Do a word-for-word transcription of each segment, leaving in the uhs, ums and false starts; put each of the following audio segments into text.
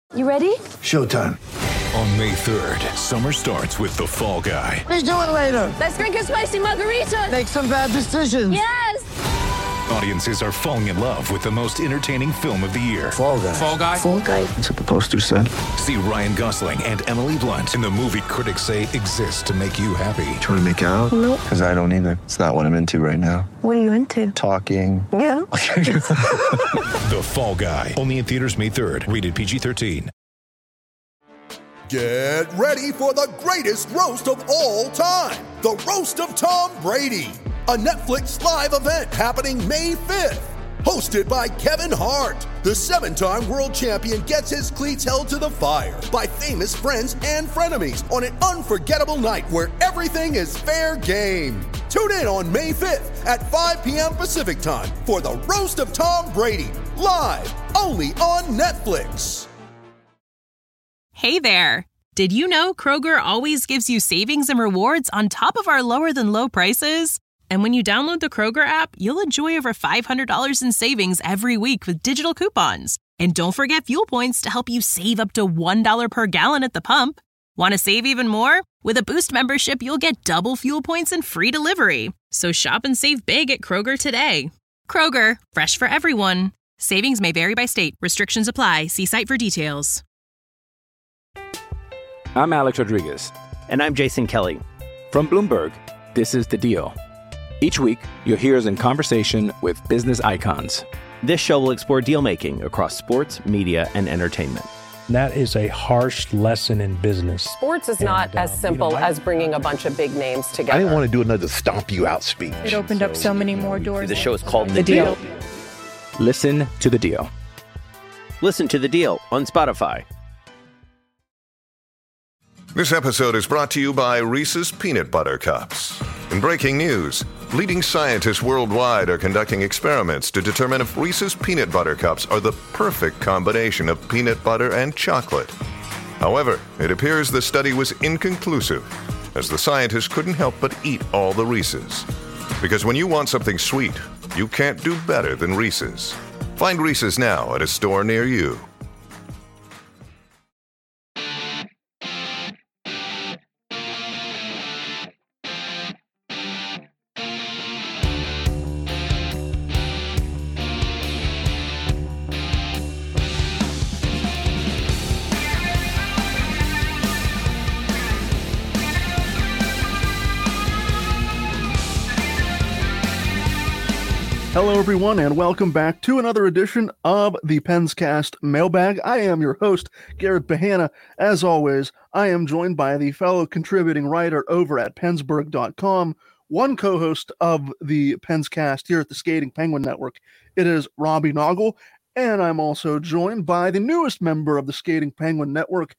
You ready? Showtime. On May third, summer starts with The Fall Guy. Let's do it later. Let's drink a spicy margarita. Make some bad decisions. Yes! Audiences are falling in love with the most entertaining film of the year. Fall Guy. Fall Guy? Fall Guy. That's what the poster said. See Ryan Gosling and Emily Blunt in the movie critics say exists to make you happy. Trying to make it out? Nope. Because I don't either. It's not what I'm into right now. What are you into? Talking. Yeah. The Fall Guy. Only in theaters May third. Rated P G thirteen. Get ready for the greatest roast of all time. The Roast of Tom Brady. A Netflix live event happening May fifth. Hosted by Kevin Hart. The seven-time world champion gets his cleats held to the fire by famous friends and frenemies on an unforgettable night where everything is fair game. Tune in on May fifth at five p.m. Pacific time for the Roast of Tom Brady. Live only on Netflix. Hey there! Did you know Kroger always gives you savings and rewards on top of our lower-than-low prices? And when you download the Kroger app, you'll enjoy over five hundred dollars in savings every week with digital coupons. And don't forget fuel points to help you save up to one dollar per gallon at the pump. Want to save even more? With a Boost membership, you'll get double fuel points and free delivery. So shop and save big at Kroger today. Kroger, fresh for everyone. Savings may vary by state. Restrictions apply. See site for details. I'm Alex Rodriguez. And I'm Jason Kelly. From Bloomberg, this is The Deal. Each week, you'll hear us in conversation with business icons. This show will explore deal-making across sports, media, and entertainment. That is a harsh lesson in business. Sports is not and, as uh, simple you know, as bringing a bunch of big names together. I didn't want to do another stomp you out speech. It opened so, up so many more doors. The show is called The, the deal. deal. Listen to The Deal. Listen to The Deal on Spotify. This episode is brought to you by Reese's Peanut Butter Cups. In breaking news, leading scientists worldwide are conducting experiments to determine if Reese's Peanut Butter Cups are the perfect combination of peanut butter and chocolate. However, it appears the study was inconclusive, as the scientists couldn't help but eat all the Reese's. Because when you want something sweet, you can't do better than Reese's. Find Reese's now at a store near you. Hello, everyone, and welcome back to another edition of the PensCast Mailbag. I am your host, Garrett Bahana. As always, I am joined by the fellow contributing writer over at Pensburg dot com, one co-host of the PensCast here at the Skating Penguin Network. It is Robbie Noggle, and I'm also joined by the newest member of the Skating Penguin Network.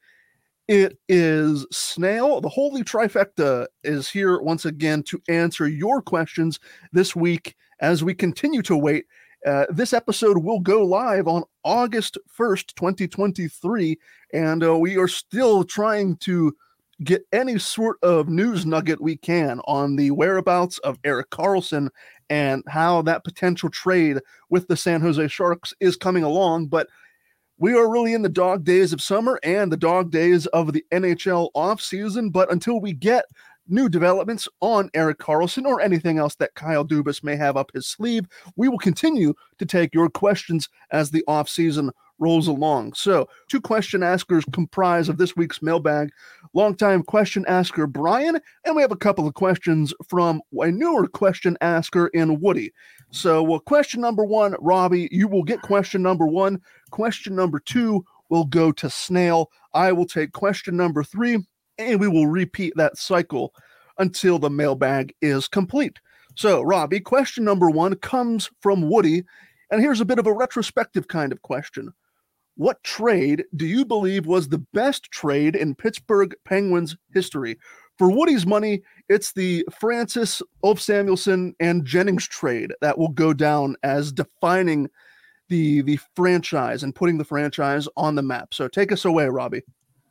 It is Snail. The Holy Trifecta is here once again to answer your questions this week as we continue to wait. Uh, this episode will go live on August first, twenty twenty-three, and uh, we are still trying to get any sort of news nugget we can on the whereabouts of Erik Karlsson and how that potential trade with the San Jose Sharks is coming along. But we are really in the dog days of summer and the dog days of the N H L offseason. But until we get new developments on Erik Karlsson or anything else that Kyle Dubas may have up his sleeve, we will continue to take your questions as the offseason rolls along. So, two question askers comprise of this week's mailbag. Longtime question asker Brian, and we have a couple of questions from a newer question asker in Woody. So, well, question number one, Robbie, you will get question number one. Question number two will go to Snail. I will take question number three, and we will repeat that cycle until the mailbag is complete. So, Robbie, question number one comes from Woody, and here's a bit of a retrospective kind of question. What trade do you believe was the best trade in Pittsburgh Penguins history? For Woody's money, it's the Francis, Ulf Samuelsson, and Jennings trade that will go down as defining the, the franchise and putting the franchise on the map. So take us away, Robbie.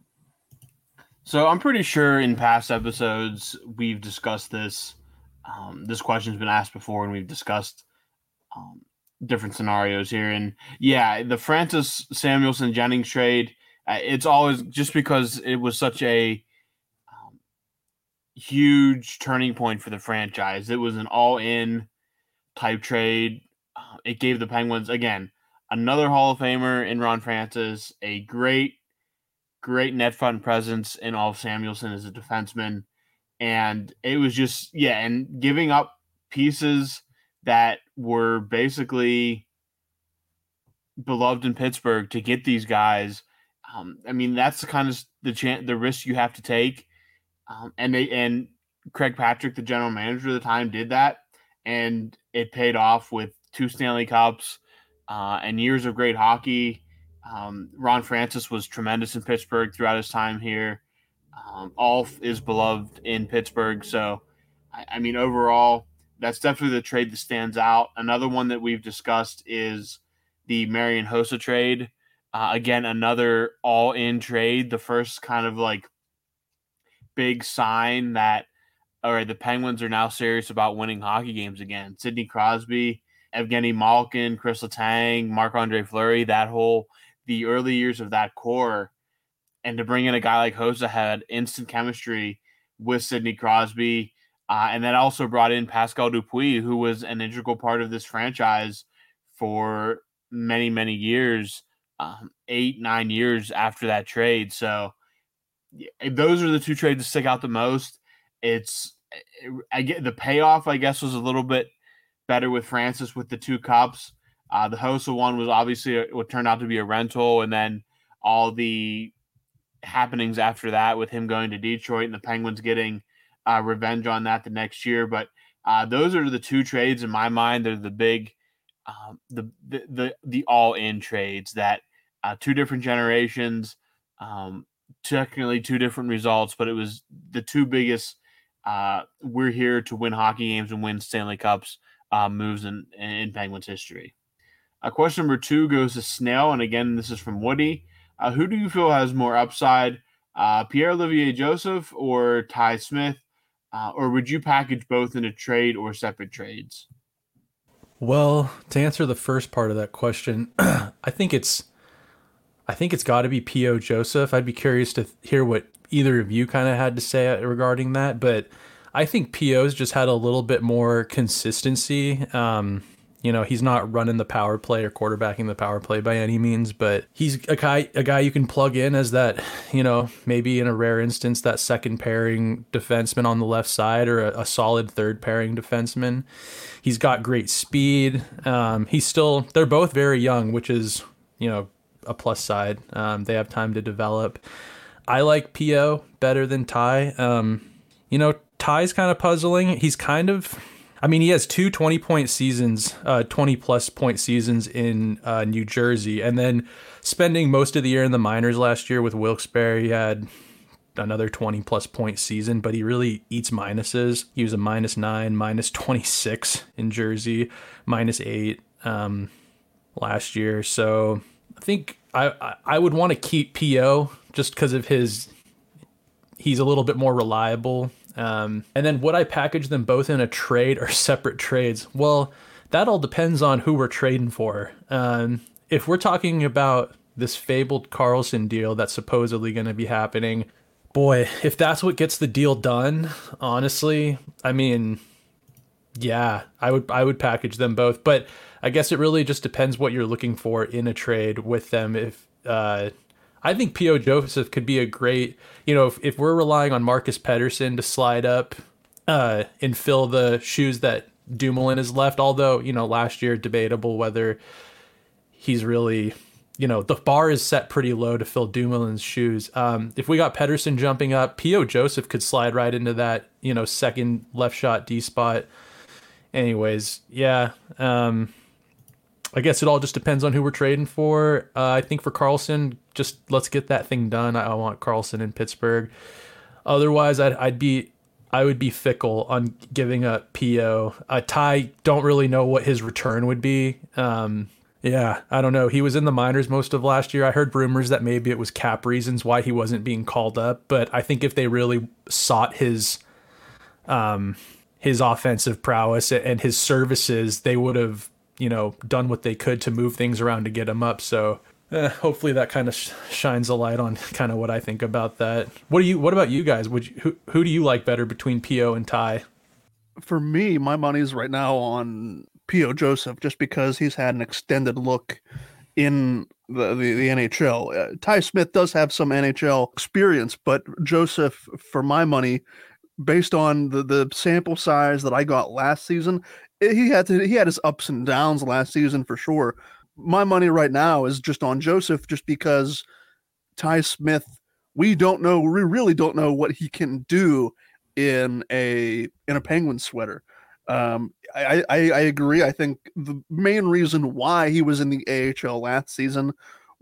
So I'm pretty sure in past episodes we've discussed this. Um, this question's been asked before, and we've discussed um, different scenarios here. And yeah, the Francis Samuelsson Jennings trade, it's always just because it was such a um, huge turning point for the franchise. It was an all-in type trade. Uh, it gave the Penguins, again, another Hall of Famer in Ron Francis, a great, great net front presence in Ulf Samuelsson as a defenseman. And it was just, yeah, and giving up pieces that were basically beloved in Pittsburgh to get these guys. Um, I mean, that's the kind of the chance, the risk you have to take. Um, and they and Craig Patrick, the general manager at the time, did that, and it paid off with two Stanley Cups uh, and years of great hockey. Um, Ron Francis was tremendous in Pittsburgh throughout his time here. Um, Ulf is beloved in Pittsburgh. So, I, I mean, overall, that's definitely the trade that stands out. Another one that we've discussed is the Marian Hossa trade. Uh, again, another all-in trade. The first kind of like big sign that, all right, the Penguins are now serious about winning hockey games again. Sidney Crosby, Evgeny Malkin, Chris Letang, Marc-Andre Fleury, that whole, the early years of that core. And to bring in a guy like Hossa had instant chemistry with Sidney Crosby. Uh, and then also brought in Pascal Dupuis, who was an integral part of this franchise for many, many years, um, eight, nine years after that trade. So those are the two trades that stick out the most. It's, I get the payoff, I guess, was a little bit better with Francis with the two cups. Uh, the Hossa one was obviously a, what turned out to be a rental, and then all the happenings after that with him going to Detroit and the Penguins getting uh, revenge on that the next year. But uh, those are the two trades in my mind. They're the big, um, the, the the the all-in trades that uh, two different generations, um, technically two different results, but it was the two biggest. Uh, we're here to win hockey games and win Stanley Cups uh, moves in, in Penguins history. Uh, question number two goes to Snail, and again, this is from Woody. Uh, who do you feel has more upside, uh, Pierre-Olivier Joseph or Ty Smith, uh, or would you package both in a trade or separate trades? Well, to answer the first part of that question, I think it's, I think it's got to be P O Joseph. I'd be curious to hear what either of you kind of had to say regarding that, but I think P O's just had a little bit more consistency. Um, You know, he's not running the power play or quarterbacking the power play by any means, but he's a guy a guy you can plug in as that, you know, maybe in a rare instance, that second pairing defenseman on the left side or a, a solid third pairing defenseman. He's got great speed. Um, he's still, they're both very young, which is, you know, a plus side. Um, they have time to develop. I like P O better than Ty. Um, you know, Ty's kind of puzzling. He's kind of... I mean, he has two twenty-point seasons, uh, twenty-plus point seasons in uh, New Jersey, and then spending most of the year in the minors last year with Wilkes-Barre, he had another twenty-plus point season, but he really eats minuses. He was a minus nine, minus twenty-six in Jersey, minus eight um, last year. So I think I, I would want to keep P O just because of his, he's a little bit more reliable. Um, and then would I package them both in a trade or separate trades? Well, that all depends on who we're trading for. Um, if we're talking about this fabled Karlsson deal that's supposedly going to be happening, boy, if that's what gets the deal done, honestly, I mean, yeah, I would I would package them both. But I guess it really just depends what you're looking for in a trade with them. If uh, I think P O Joseph could be a great, you know, if, if we're relying on Marcus Pettersson to slide up uh, and fill the shoes that Dumoulin has left, although, you know, last year debatable whether he's really, you know, the bar is set pretty low to fill Dumoulin's shoes. Um, if we got Pettersson jumping up, P O Joseph could slide right into that, you know, second left shot D spot. Anyways, yeah, um, I guess it all just depends on who we're trading for. Uh, I think for Karlsson, just let's get that thing done. I, I want Karlsson in Pittsburgh. Otherwise, I'd, I'd be, I would be fickle on giving up P O. Uh, Ty, don't really know what his return would be. Um, yeah, I don't know. He was in the minors most of last year. I heard rumors that maybe it was cap reasons why he wasn't being called up. But I think if they really sought his, um, his offensive prowess and his services, they would have, you know, done what they could to move things around to get him up. So Uh, hopefully that kind of sh- shines a light on kind of what I think about that. What do you? What about you guys? Would you, who who do you like better between P O and Ty? For me, my money's right now on P O Joseph, just because he's had an extended look in the, the, the N H L. Uh, Ty Smith does have some N H L experience, but Joseph, for my money, based on the, the sample size that I got last season, he had to he had his ups and downs last season for sure. My money right now is just on Joseph, just because Ty Smith, we don't know, we really don't know what he can do in a in a Penguin sweater. Um, I, I, I agree. I think the main reason why he was in the A H L last season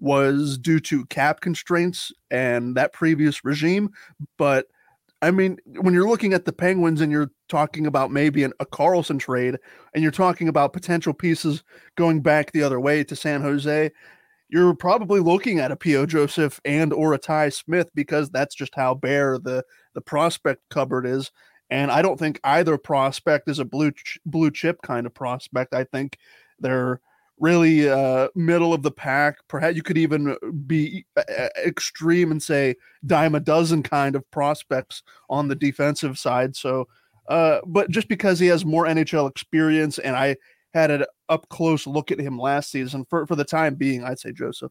was due to cap constraints and that previous regime. But I mean, when you're looking at the Penguins and you're talking about maybe an, a Carlson trade, and you're talking about potential pieces going back the other way to San Jose, you're probably looking at a P O Joseph and or a Ty Smith, because that's just how bare the, the prospect cupboard is. And I don't think either prospect is a blue ch- blue chip kind of prospect. I think they're really uh, middle of the pack. Perhaps you could even be extreme and say dime a dozen kind of prospects on the defensive side. So, uh, but just because he has more N H L experience, and I had an up close look at him last season, for, for the time being, I'd say Joseph.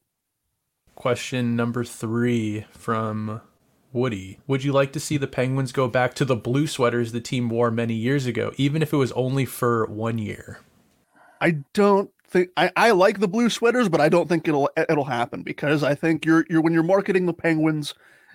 Question number three from Woody. Would you like to see the Penguins go back to the blue sweaters the team wore many years ago, even if it was only for one year? I don't think I, I like the blue sweaters, but I don't think it'll it'll happen, because I think you're you're when you're marketing the Penguins,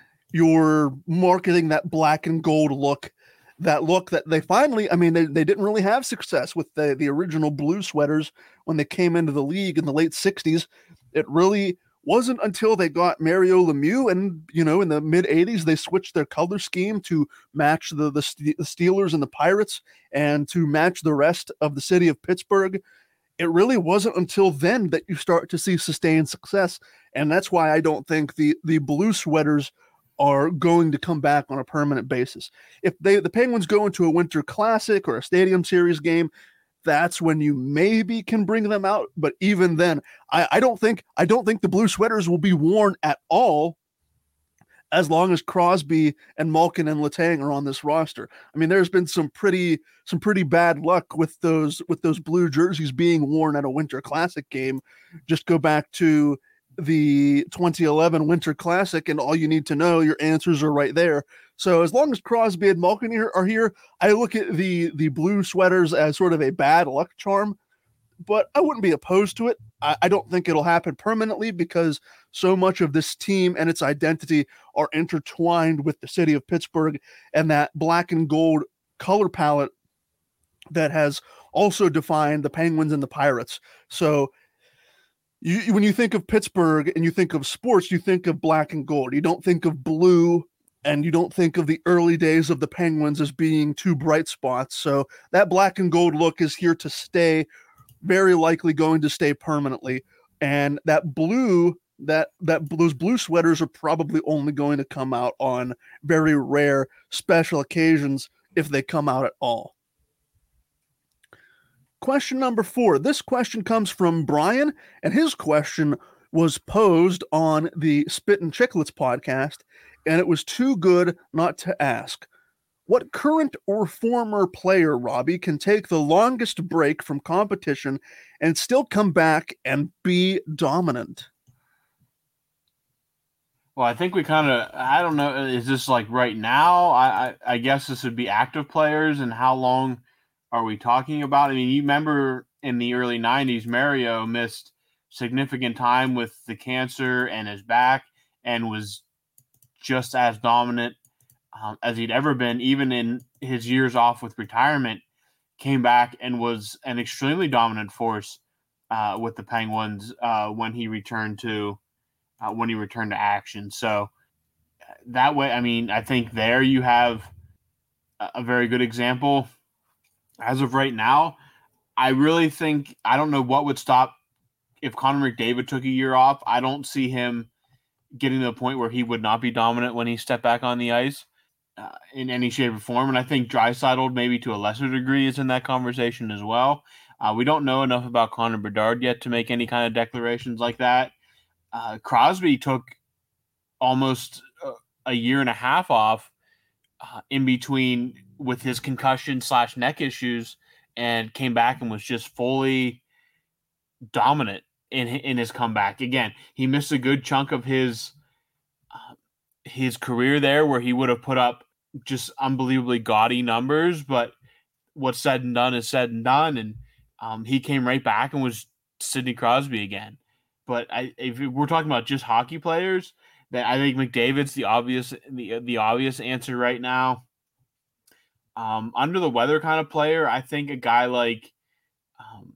you're marketing that black and gold look, that look that they finally, I mean, they, they didn't really have success with the, the original blue sweaters when they came into the league in the late sixties. It really wasn't until they got Mario Lemieux, and, you know, in the mid eighties, they switched their color scheme to match the, the, the Steelers and the Pirates, and to match the rest of the city of Pittsburgh. It really wasn't until then that you start to see sustained success. And that's why I don't think the, the blue sweaters are going to come back on a permanent basis. If they the Penguins go into a Winter Classic or a Stadium Series game, that's when you maybe can bring them out. But even then, I, I don't think I don't think the blue sweaters will be worn at all as long as Crosby and Malkin and Letang are on this roster. I mean, there's been some pretty some pretty bad luck with those with those blue jerseys being worn at a Winter Classic game. Just go back to the twenty eleven Winter Classic, and all you need to know, your answers are right there. So as long as Crosby and Malkin are here, I look at the the blue sweaters as sort of a bad luck charm, but I wouldn't be opposed to it. I, I don't think it'll happen permanently, because so much of this team and its identity are intertwined with the city of Pittsburgh and that black and gold color palette that has also defined the Penguins and the Pirates. So You, when you think of Pittsburgh and you think of sports, you think of black and gold. You don't think of blue, and you don't think of the early days of the Penguins as being two bright spots. So that black and gold look is here to stay, very likely going to stay permanently. And that blue, that that those blue sweaters are probably only going to come out on very rare special occasions, if they come out at all. Question number four. This question comes from Brian, and his question was posed on the Spit and Chicklets podcast, and it was too good not to ask. What current or former player, Robbie, can take the longest break from competition and still come back and be dominant? Well, I think we kind of, I don't know, is this like right now? I, I, I guess this would be active players, and how long are we talking about? I mean, you remember in the early nineties, Mario missed significant time with the cancer and his back, and was just as dominant um, as he'd ever been, even in his years off with retirement. Came back and was an extremely dominant force uh, with the Penguins uh, when he returned to uh, when he returned to action. So that way, I mean, I think there you have a very good example. As of right now, I really think, I don't know what would stop if Connor McDavid took a year off. I don't see him getting to the point where he would not be dominant when he stepped back on the ice uh, in any shape or form. And I think Draisaitl, maybe to a lesser degree, is in that conversation as well. Uh, we don't know enough about Connor Bedard yet to make any kind of declarations like that. uh, Crosby took almost a, a year and a half off uh, in between with his concussion slash neck issues, and came back and was just fully dominant in in his comeback. Again, he missed a good chunk of his uh, his career there, where he would have put up just unbelievably gaudy numbers, but what's said and done is said and done, and um, he came right back and was Sidney Crosby again. But I, if we're talking about just hockey players, that I think McDavid's the obvious the the obvious answer right now. Um, under the weather kind of player, I think a guy like um,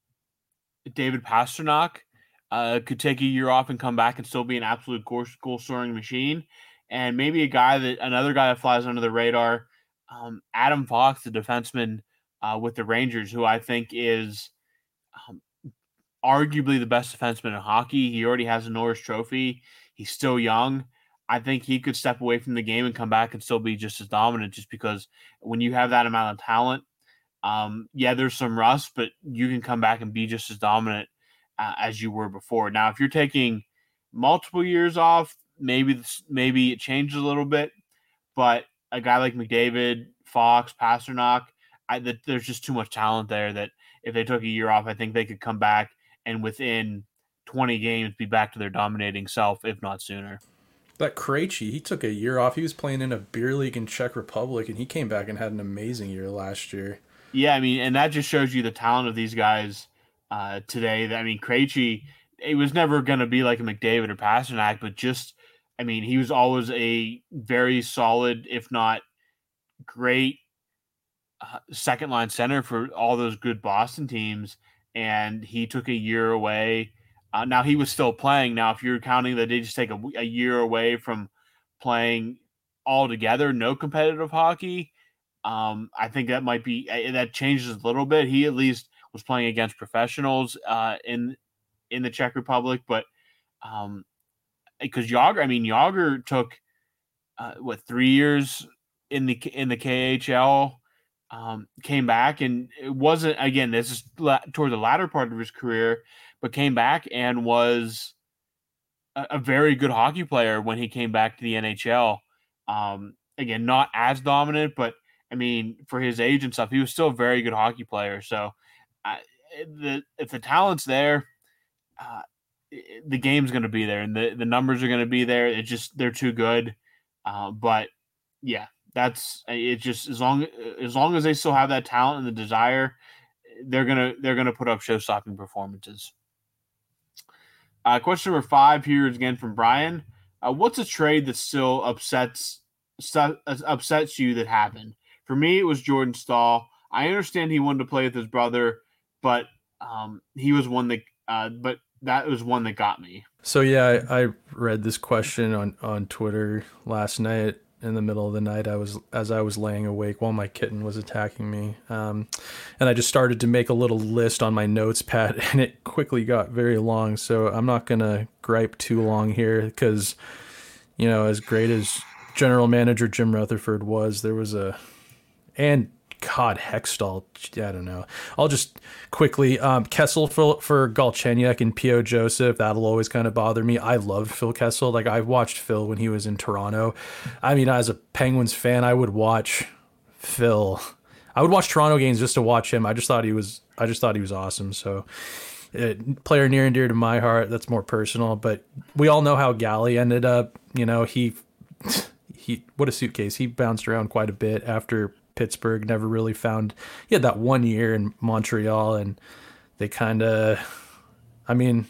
David Pastrnak uh, could take a year off and come back and still be an absolute goal, goal scoring machine. And maybe a guy that another guy that flies under the radar, um, Adam Fox, the defenseman uh, with the Rangers, who I think is um, arguably the best defenseman in hockey. He already has a Norris Trophy. He's still young. I think he could step away from the game and come back and still be just as dominant, just because when you have that amount of talent, um, yeah, there's some rust, but you can come back and be just as dominant uh, as you were before. Now, if you're taking multiple years off, maybe this, maybe it changes a little bit, but a guy like McDavid, Fox, Pastrnak, I, that there's just too much talent there that if they took a year off, I think they could come back and within twenty games be back to their dominating self, if not sooner. That Krejci, he took a year off. He was playing in a beer league in Czech Republic, and he came back and had an amazing year last year. Yeah, I mean, and that just shows you the talent of these guys uh, today. I mean, Krejci, it was never going to be like a McDavid or Pastrnak, but just, I mean, he was always a very solid, if not great, uh, second-line center for all those good Boston teams, and he took a year away. Uh, now, he was still playing. Now, if you're counting that they just take a, a year away from playing altogether, no competitive hockey, um, I think that might be – that changes a little bit. He at least was playing against professionals uh, in in the Czech Republic. But um, because Jágr – I mean, Jágr took, uh, what, three years in the in the K H L, um, came back, and it wasn't – again, this is la- toward the latter part of his career – but came back and was a, a very good hockey player when he came back to the N H L. Um, again, not as dominant, but I mean, for his age and stuff, he was still a very good hockey player. So uh, the, if the talent's there, uh, the game's going to be there and the, the numbers are going to be there. It's just, they're too good. Uh, but yeah, that's it. Just as long, as long as they still have that talent and the desire, they're going to, they're going to put up show stopping performances. Uh, question number five here is again from Brian. Uh, what's a trade that still upsets stu- upsets you that happened? For me, it was Jordan Staal. I understand he wanted to play with his brother, but um, he was one that. Uh, but that was one that got me. So yeah, I, I read this question on, on Twitter last night. In the middle of the night, I was as I was laying awake while my kitten was attacking me, um, and I just started to make a little list on my notes pad, and it quickly got very long. So I'm not gonna gripe too long here because, you know, as great as General Manager Jim Rutherford was, there was a and God Hextall, I don't know. I'll just quickly um, Kessel for, for Galchenyuk and P O. Joseph. That'll always kind of bother me. I loved Phil Kessel. Like I watched Phil when he was in Toronto. I mean, as a Penguins fan, I would watch Phil. I would watch Toronto games just to watch him. I just thought he was. I just thought he was awesome. So, uh, player near and dear to my heart. That's more personal. But we all know how Galley ended up. You know, he he. What a suitcase. He bounced around quite a bit after Pittsburgh. Never really found, he had that one year in Montreal and they kind of, I mean,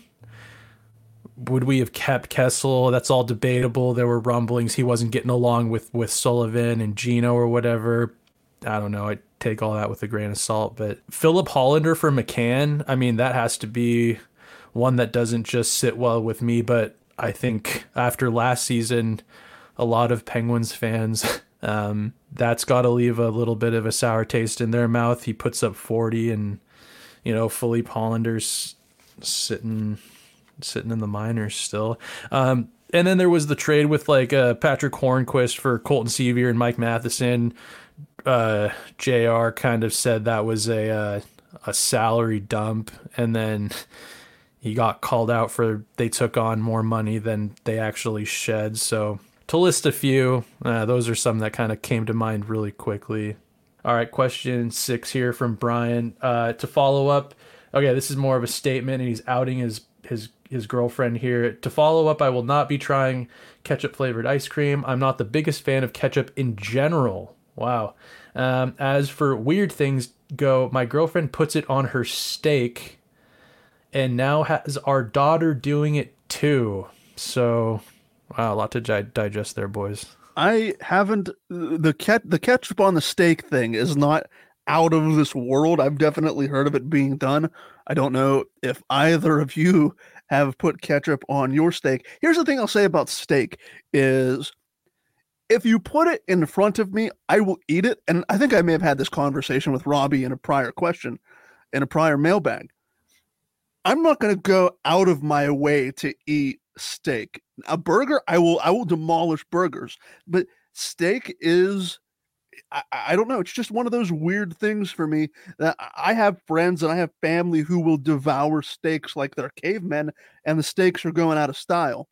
would we have kept Kessel? That's all debatable. There were rumblings he wasn't getting along with, with Sullivan and Gino or whatever. I don't know. I take all that with a grain of salt, but Philip Hollander for McCann, I mean, that has to be one that doesn't just sit well with me, but I think after last season, a lot of Penguins fans, um, that's got to leave a little bit of a sour taste in their mouth. He puts up forty, and you know, Philippe Hollander's sitting sitting in the minors still. Um, and then there was the trade with like uh, Patrick Hornquist for Colton Sevier and Mike Matheson. Uh, J R kind of said that was a uh, a salary dump, and then he got called out for they took on more money than they actually shed. So to list a few, uh, those are some that kind of came to mind really quickly. All right, question six here from Brian. Uh, to follow up, okay, this is more of a statement, and he's outing his his his girlfriend here. To follow up, I will not be trying ketchup flavored ice cream. I'm not the biggest fan of ketchup in general. Wow. Um, as for weird things go, my girlfriend puts it on her steak, and now has our daughter doing it too. So, wow, a lot to di- digest there, boys. I haven't the ket the ketchup on the steak thing is not out of this world. I've definitely heard of it being done. I don't know if either of you have put ketchup on your steak. Here's the thing I'll say about steak is if you put it in front of me, I will eat it. And I think I may have had this conversation with Robbie in a prior question, in a prior mailbag. I'm not going to go out of my way to eat steak. A burger, I will I will demolish burgers, but steak is, I, I don't know, it's just one of those weird things for me that I have friends and I have family who will devour steaks like they're cavemen, and the steaks are going out of style.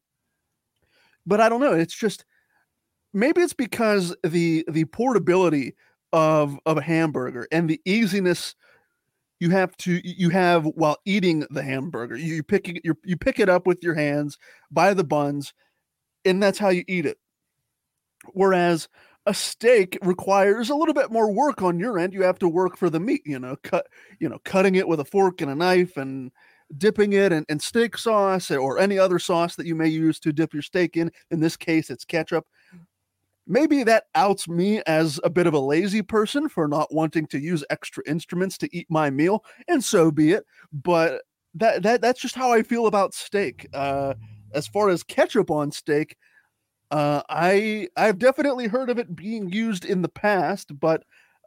But I don't know, it's just, maybe it's because the the portability of of a hamburger and the easiness you have to you have while eating the hamburger. You pick it you you pick it up with your hands by the buns, and that's how you eat it. Whereas a steak requires a little bit more work on your end. You have to work for the meat, you know, cut you know, cutting it with a fork and a knife and dipping it in, in steak sauce or any other sauce that you may use to dip your steak in. In this case, it's ketchup. Maybe that outs me as a bit of a lazy person for not wanting to use extra instruments to eat my meal, and so be it. But that that that's just how I feel about steak. Uh, as far as ketchup on steak, uh, I I've definitely heard of it being used in the past, but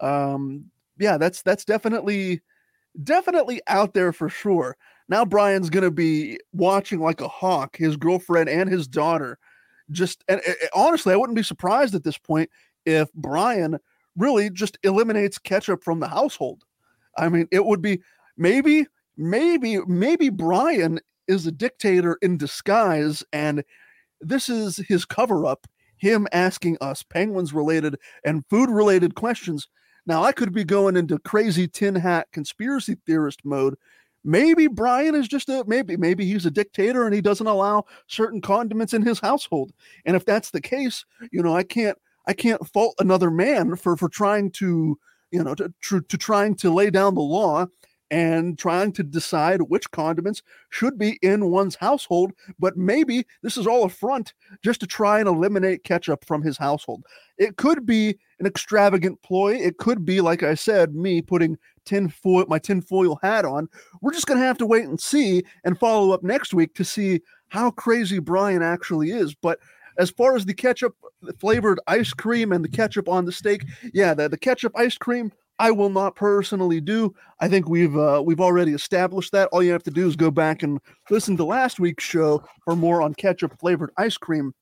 um, yeah, that's that's definitely definitely out there for sure. Now Brian's gonna be watching like a hawk his girlfriend and his daughter. Just and, and honestly, I wouldn't be surprised at this point if Brian really just eliminates ketchup from the household. I mean, it would be maybe, maybe, maybe Brian is a dictator in disguise, and this is his cover up, him asking us Penguins related and food related questions. Now, I could be going into crazy tin hat conspiracy theorist mode. Maybe Brian is just a maybe maybe he's a dictator and he doesn't allow certain condiments in his household. And if that's the case, you know, I can't I can't fault another man for for trying to, you know, to to, to trying to lay down the law and trying to decide which condiments should be in one's household. But maybe this is all a front just to try and eliminate ketchup from his household. It could be an extravagant ploy. It could be, like I said, me putting tin foil, my tinfoil hat on. We're just going to have to wait and see and follow up next week to see how crazy Brian actually is. But as far as the ketchup flavored ice cream and the ketchup on the steak, yeah, the, the ketchup ice cream, I will not personally do. I think we've uh, we've already established that. All you have to do is go back and listen to last week's show for more on ketchup flavored ice cream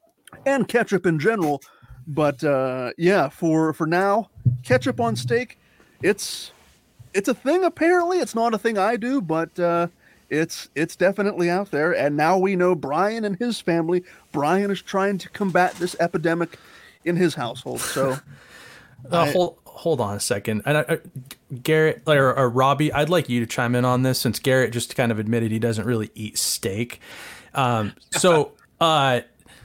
and ketchup in general. But uh, yeah, for for now, ketchup on steak, it's it's a thing. Apparently, it's not a thing I do, but uh, it's it's definitely out there. And now we know Brian and his family. Brian is trying to combat this epidemic in his household. So uh, I, hold hold on a second, and I, I, Garrett or, or Robbie, I'd like you to chime in on this since Garrett just kind of admitted he doesn't really eat steak. Um, so. uh,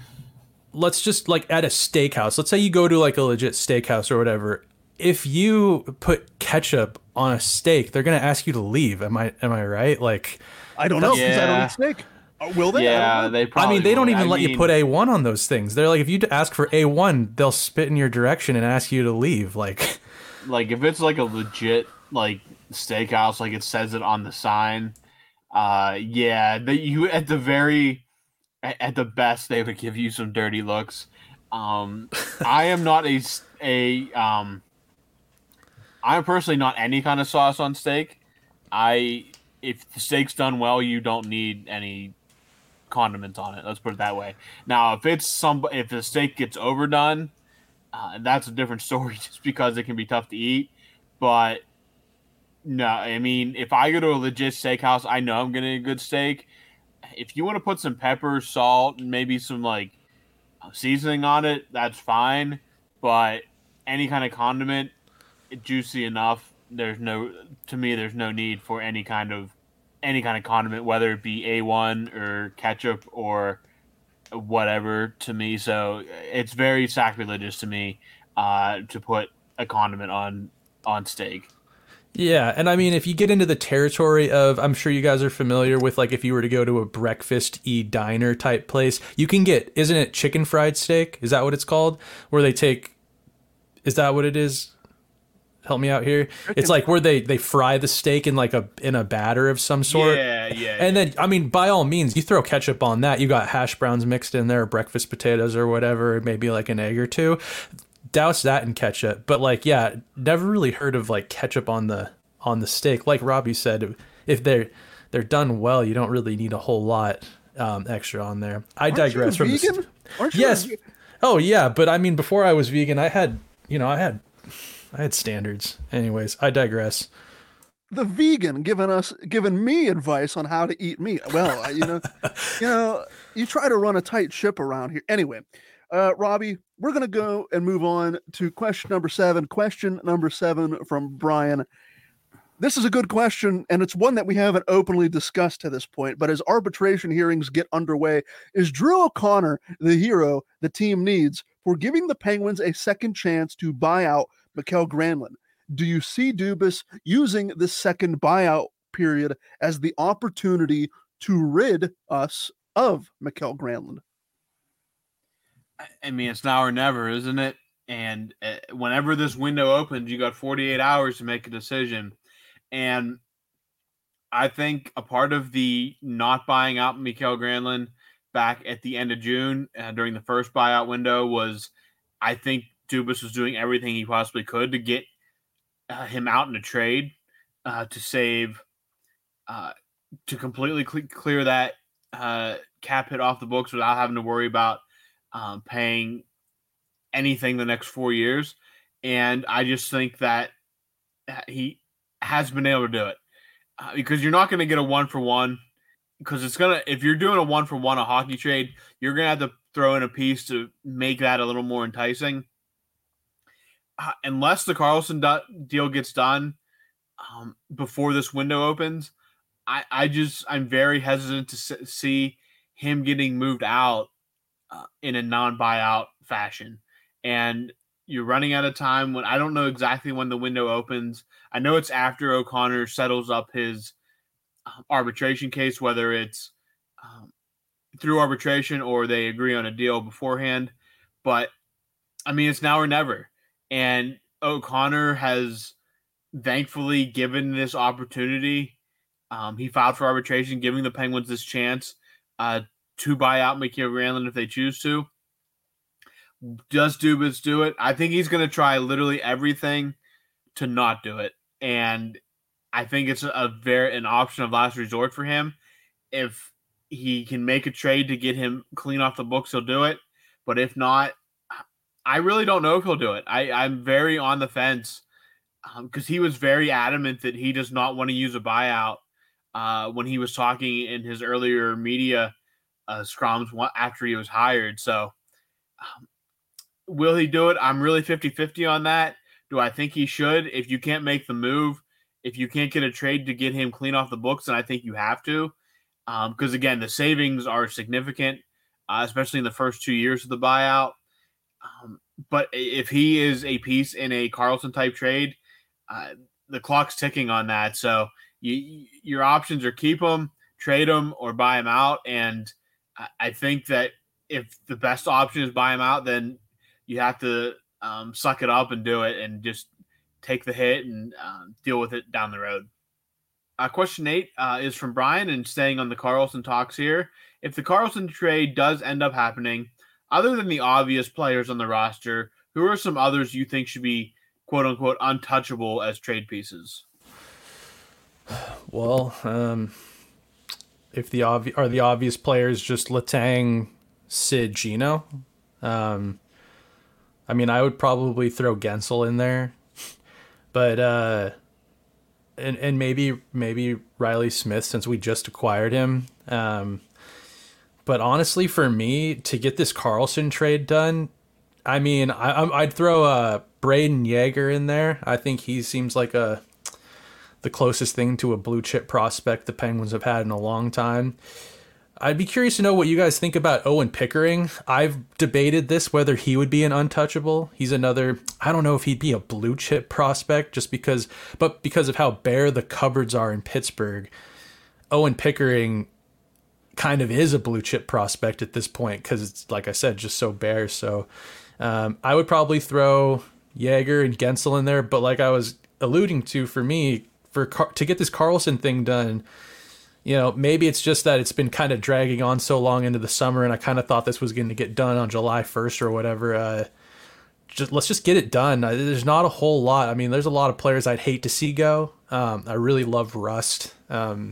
Let's just like at a steakhouse. Let's say you go to like a legit steakhouse or whatever. If you put ketchup on a steak, they're gonna ask you to leave. Am I am I right? Like, I don't know because yeah. I don't eat steak. Uh, will they? Yeah, I they. Probably I mean, they don't will. even I let mean, you put A one on those things. They're like, if you ask for A one, they'll spit in your direction and ask you to leave. Like, like if it's like a legit like steakhouse, like it says it on the sign. Uh, yeah, that you at the very. At the best, they would give you some dirty looks. Um, I am not a, a um, I'm personally not any kind of sauce on steak. I if the steak's done well, you don't need any condiments on it. Let's put it that way. Now, if it's some if the steak gets overdone, uh, that's a different story. Just because it can be tough to eat, but No, I mean, if I go to a legit steakhouse, I know I'm getting a good steak. If you want to put some pepper, salt, and maybe some like seasoning on it, that's fine. But any kind of condiment, juicy enough. There's no, to me, there's no need for any kind of any kind of condiment, whether it be A one or ketchup or whatever. To me, so it's very sacrilegious to me uh, to put a condiment on on steak. Yeah, and I mean, if you get into the territory of, I'm sure you guys are familiar with, like, if you were to go to a breakfast-y diner type place, you can get, isn't it chicken fried steak? Is that what it's called? Where they take, is that what it is? Help me out here. Chicken. It's like where they, they fry the steak in like a in a batter of some sort. Yeah, yeah. And yeah. then, I mean, by all means, you throw ketchup on that. You got hash browns mixed in there, breakfast potatoes or whatever, maybe like an egg or two. Douse that in ketchup. But like, yeah, never really heard of like ketchup on the on the steak. Like Robbie said, if they're they're done well, you don't really need a whole lot um, extra on there. I Aren't digress you from vegan? this. Aren't you Yes. a- Oh yeah, but I mean, before I was vegan, I had you know I had I had standards. Anyways, I digress. The vegan giving us giving me advice on how to eat meat. Well, I- you know, you know, you try to run a tight ship around here. Anyway, uh, Robbie, we're gonna go and move on to question number seven. Question number seven from Brian. This is a good question, and it's one that we haven't openly discussed to this point. But as arbitration hearings get underway, is Drew O'Connor the hero the team needs for giving the Penguins a second chance to buy out Mikael Granlund? Do you see Dubas using this second buyout period as the opportunity to rid us of Mikael Granlund? I mean, it's now or never, isn't it? And uh, whenever this window opens, you got forty-eight hours to make a decision. And I think a part of the not buying out Mikael Granlund back at the end of June uh, during the first buyout window was, I think Dubas was doing everything he possibly could to get uh, him out in a trade uh, to save, uh, to completely cle- clear that uh, cap hit off the books without having to worry about um, paying anything the next four years. And I just think that he has been able to do it uh, because you're not going to get a one for one because it's going to, if you're doing a one for one, a hockey trade, you're going to have to throw in a piece to make that a little more enticing. Uh, unless the Karlsson do- deal gets done um, before this window opens, I, I just, I'm very hesitant to s- see him getting moved out uh, in a non-buyout fashion. And you're running out of time when I don't know exactly when the window opens. I know it's after O'Connor settles up his um, arbitration case, whether it's um, through arbitration or they agree on a deal beforehand. But, I mean, it's now or never. And O'Connor has thankfully given this opportunity. Um, he filed for arbitration, giving the Penguins this chance uh, to buy out Mikael Granlund if they choose to. Does Dubas do it? I think he's going to try literally everything to not do it. And I think it's a very an option of last resort for him. If he can make a trade to get him clean off the books, he'll do it. But if not, I really don't know if he'll do it. I, I'm very on the fence because um, he was very adamant that he does not want to use a buyout uh, when he was talking in his earlier media uh, scrums after he was hired. So um, will he do it? I'm really fifty-fifty on that. Do I think he should? If you can't make the move, if you can't get a trade to get him clean off the books, then I think you have to. Because, um, again, the savings are significant, uh, especially in the first two years of the buyout. Um, but if he is a piece in a Karlsson-type trade, uh, the clock's ticking on that. So you, your options are keep him, trade him, or buy him out. And I, I think that if the best option is buy him out, then you have to um, suck it up and do it and just take the hit and um, deal with it down the road. Uh, question eight uh, is from Brian and staying on the Karlsson talks here. If the Karlsson trade does end up happening, other than the obvious players on the roster, who are some others you think should be quote unquote untouchable as trade pieces? Well, um, if the obvi- are the obvious players just Letang, Sid, Gino, um, I mean, I would probably throw Gensel in there, but uh, and, and maybe maybe Riley Smith since we just acquired him. Um, but honestly, for me, to get this Carlson trade done, I mean, I, I'd throw uh, Braden Yeager in there. I think he seems like a the closest thing to a blue chip prospect the Penguins have had in a long time. I'd be curious to know what you guys think about Owen Pickering. I've debated this, whether he would be an untouchable. He's another, I don't know if he'd be a blue chip prospect just because, but because of how bare the cupboards are in Pittsburgh, Owen Pickering kind of is a blue chip prospect at this point because it's, like I said, just so bare. So um, I would probably throw Yeager and Gensel in there, but like I was alluding to, for me, for Car- to get this Carlson thing done, you know, maybe it's just that it's been kind of dragging on so long into the summer, and I kind of thought this was going to get done on July first or whatever. Uh, just let's just get it done. Uh, there's not a whole lot. I mean, there's a lot of players I'd hate to see go. Um, I really love Rust. Um,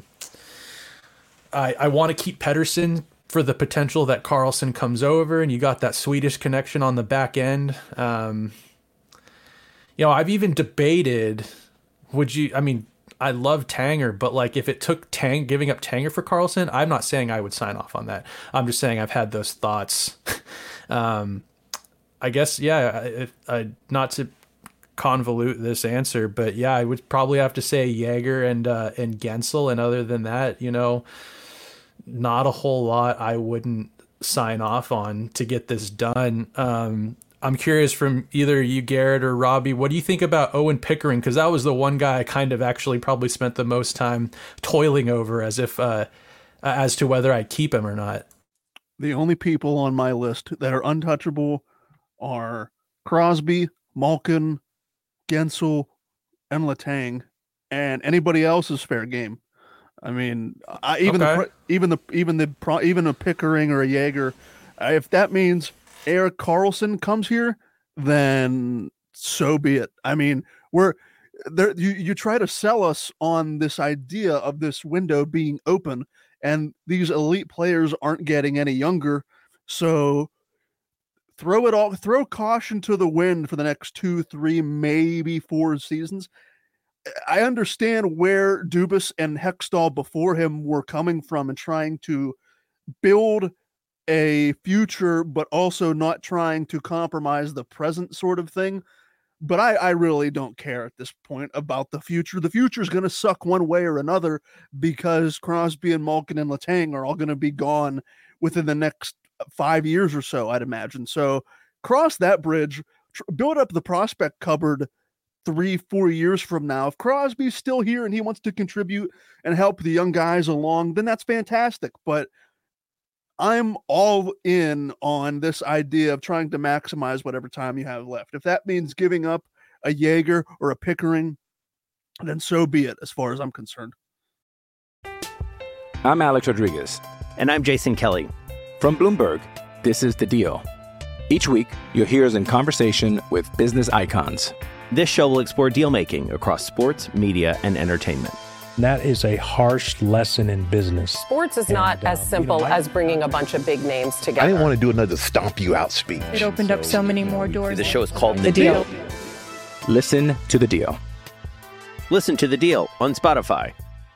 I I want to keep Pettersson for the potential that Carlson comes over, and you got that Swedish connection on the back end. Um, you know, I've even debated, would you, I mean, I love Tanger, but like if it took Tang giving up Tanger for Carlson, I'm not saying I would sign off on that. I'm just saying I've had those thoughts. um, I guess, yeah, if, I, not to convolute this answer, but yeah, I would probably have to say Yeager and uh, and Gensel. And other than that, you know, not a whole lot I wouldn't sign off on to get this done. Um, I'm curious from either you, Garrett, or Robbie, what do you think about Owen Pickering? Because that was the one guy I kind of actually probably spent the most time toiling over as if uh, as to whether I keep him or not. The only people on my list that are untouchable are Crosby, Malkin, Gensel, and Letang, and anybody else is fair game. I mean, I, even Okay. the even the even the even a Pickering or a Yeager, if that means Erik Karlsson comes here, then so be it. I mean, we're there. You, you try to sell us on this idea of this window being open, and these elite players aren't getting any younger. So throw it all, throw caution to the wind for the next two, three, maybe four seasons. I understand where Dubas and Hextall before him were coming from and trying to build a future, but also not trying to compromise the present sort of thing. But I, I really don't care at this point about the future. The future is going to suck one way or another because Crosby and Malkin and Letang are all going to be gone within the next five years or so, I'd imagine. So cross that bridge, tr- build up the prospect cupboard three, four years from now. If Crosby's still here and he wants to contribute and help the young guys along, then that's fantastic. But I'm all in on this idea of trying to maximize whatever time you have left. If that means giving up a Yeager or a Pickering, then so be it, as far as I'm concerned. I'm Alex Rodriguez. And I'm Jason Kelly. From Bloomberg, this is The Deal. Each week, you'll hear us in conversation with business icons. This show will explore deal-making across sports, media, and entertainment. That is a harsh lesson in business. Sports is And, not uh, as simple you know, I- as bringing a bunch of big names together. I didn't want to do another stomp you out speech. It opened up so many more doors. The show is called The, The deal. Deal. Listen to The Deal. Listen to The Deal on Spotify.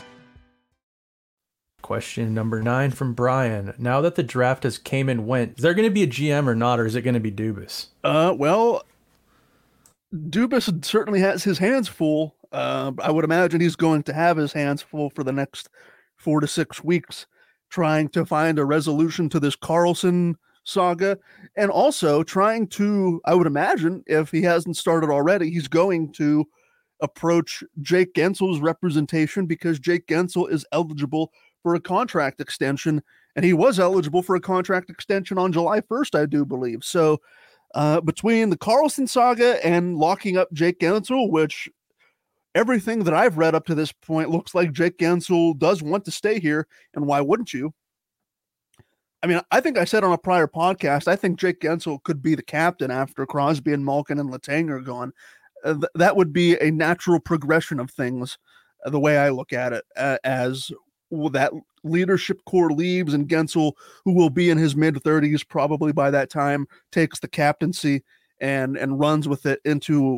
Question number nine from Brian. Now that the draft has came and went, is there going to be a G M or not, or is it going to be Dubas? Uh, well, Dubas certainly has his hands full. Uh, I would imagine he's going to have his hands full for the next four to six weeks, trying to find a resolution to this Carlson saga, and also trying to, I would imagine, if he hasn't started already, he's going to approach Jake Gensel's representation because Jake Gensel is eligible for a contract extension, and he was eligible for a contract extension on July first, I do believe. So uh, between the Carlson saga and locking up Jake Gensel, which everything that I've read up to this point looks like Jake Gensel does want to stay here, and why wouldn't you? I mean, I think I said on a prior podcast, I think Jake Gensel could be the captain after Crosby and Malkin and Letang are gone. Uh, th- that would be a natural progression of things, uh, the way I look at it, uh, as well, that leadership core leaves and Gensel, who will be in his mid-thirties probably by that time, takes the captaincy and and runs with it into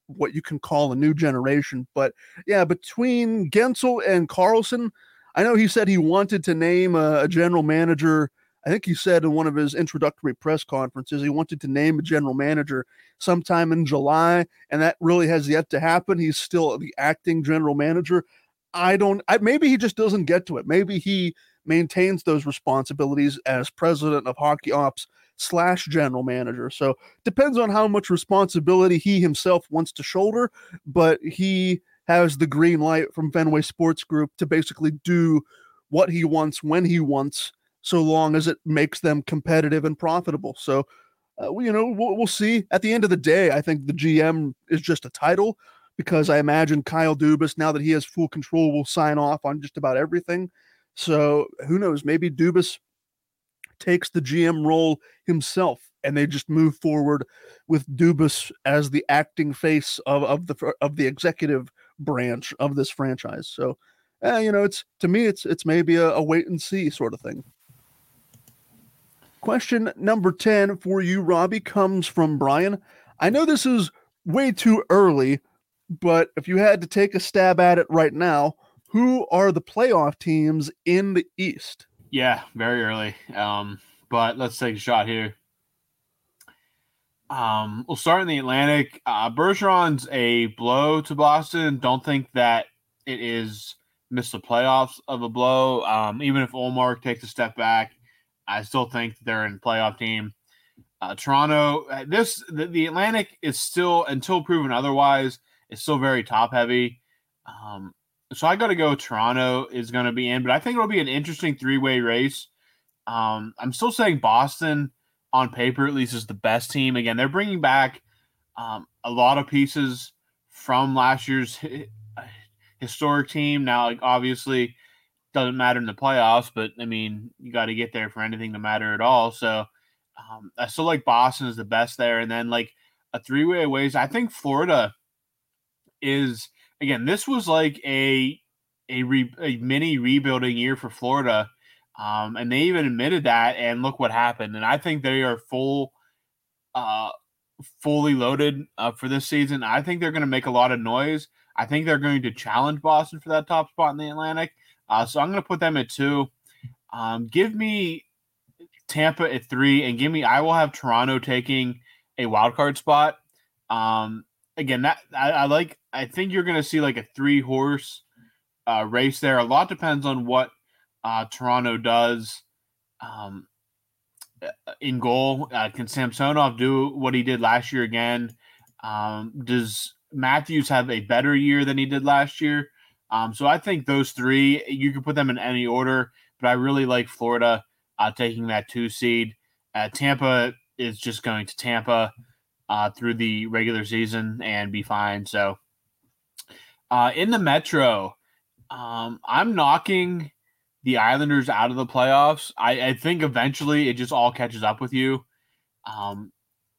what you can call a new generation. But yeah, between Gensel and Carlson, I know he said he wanted to name a, a general manager. I think he said in one of his introductory press conferences, he wanted to name a general manager sometime in July, and that really has yet to happen. He's still the acting general manager. I don't, I, maybe he just doesn't get to it. Maybe he maintains those responsibilities as president of hockey ops slash general manager. So depends on how much responsibility he himself wants to shoulder, but he has the green light from Fenway Sports Group to basically do what he wants when he wants, so long as it makes them competitive and profitable. So, uh, you know, we'll, we'll see. At the end of the day, I think the G M is just a title, because I imagine Kyle Dubas, now that he has full control, will sign off on just about everything. So who knows? Maybe Dubas takes the G M role himself, and they just move forward with Dubas as the acting face of, of the of the executive branch of this franchise. So, uh, you know, it's to me, it's it's maybe a, a wait and see sort of thing. Question number ten for you, Robbie, comes from Brian. I know this is way too early, but if you had to take a stab at it right now, who are the playoff teams in the East? Yeah, very early. Um, but let's take a shot here. Um, we'll start in the Atlantic. Uh, Bergeron's a blow to Boston. Don't think that it is miss the playoffs of a blow. Um, even if Ullmark takes a step back, I still think they're in playoff team. Uh, Toronto, this the, the Atlantic is still, until proven otherwise, it's still very top heavy. Um, so I got to go. Toronto is going to be in, but I think it'll be an interesting three way race. Um, I'm still saying Boston, on paper at least, is the best team. Again, they're bringing back um, a lot of pieces from last year's hi- historic team. Now, like, obviously, doesn't matter in the playoffs, but I mean, you got to get there for anything to matter at all. So um, I still like Boston is the best there. And then like a three way ways, I think Florida is, again, this was like a a, re, a mini rebuilding year for Florida. Um, and they even admitted that, and look what happened. And I think they are full, uh, fully loaded uh, for this season. I think they're going to make a lot of noise. I think they're going to challenge Boston for that top spot in the Atlantic. Uh, so I'm going to put them at two. Um, give me Tampa at three, and give me, I will have Toronto taking a wild card spot. Um, again, that I, I like, I think you're going to see like a three horse uh, race there. A lot depends on what Uh, Toronto does um, in goal. Uh, can Samsonov do what he did last year again? Um, does Matthews have a better year than he did last year? Um, so I think those three, you can put them in any order, but I really like Florida uh, taking that two seed. Uh, Tampa is just going to Tampa uh, through the regular season and be fine. So uh, in the Metro, um, I'm knocking the Islanders out of the playoffs. I, I think eventually it just all catches up with you. Um,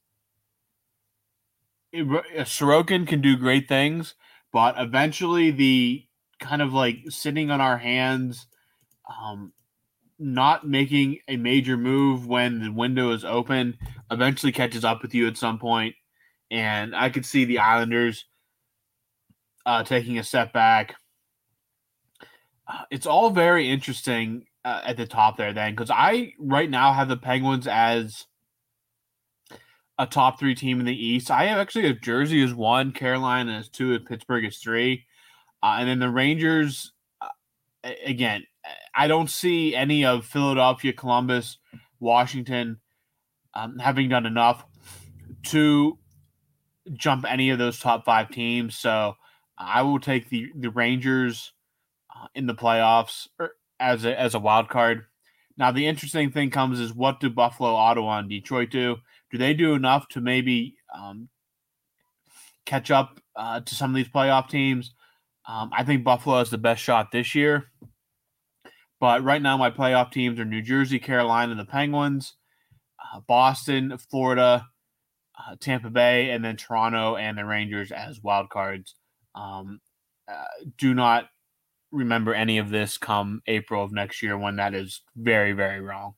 it, Sorokin can do great things, but eventually the kind of like sitting on our hands, um, not making a major move when the window is open, eventually catches up with you at some point. And I could see the Islanders uh, taking a step back. Uh, it's all very interesting uh, at the top there then, because I right now have the Penguins as a top three team in the East. I have actually have Jersey as one, Carolina as two, and Pittsburgh as three. Uh, and then the Rangers, uh, again, I don't see any of Philadelphia, Columbus, Washington um, having done enough to jump any of those top five teams. So I will take the, the Rangers in the playoffs as a, as a wild card. Now, the interesting thing comes is, what do Buffalo, Ottawa, and Detroit do? Do they do enough to maybe um, catch up uh, to some of these playoff teams? Um, I think Buffalo has the best shot this year. But right now, my playoff teams are New Jersey, Carolina, the Penguins, uh, Boston, Florida, uh, Tampa Bay, and then Toronto and the Rangers as wild cards. Um, uh, do not remember any of this come April of next year, when that is very, very wrong.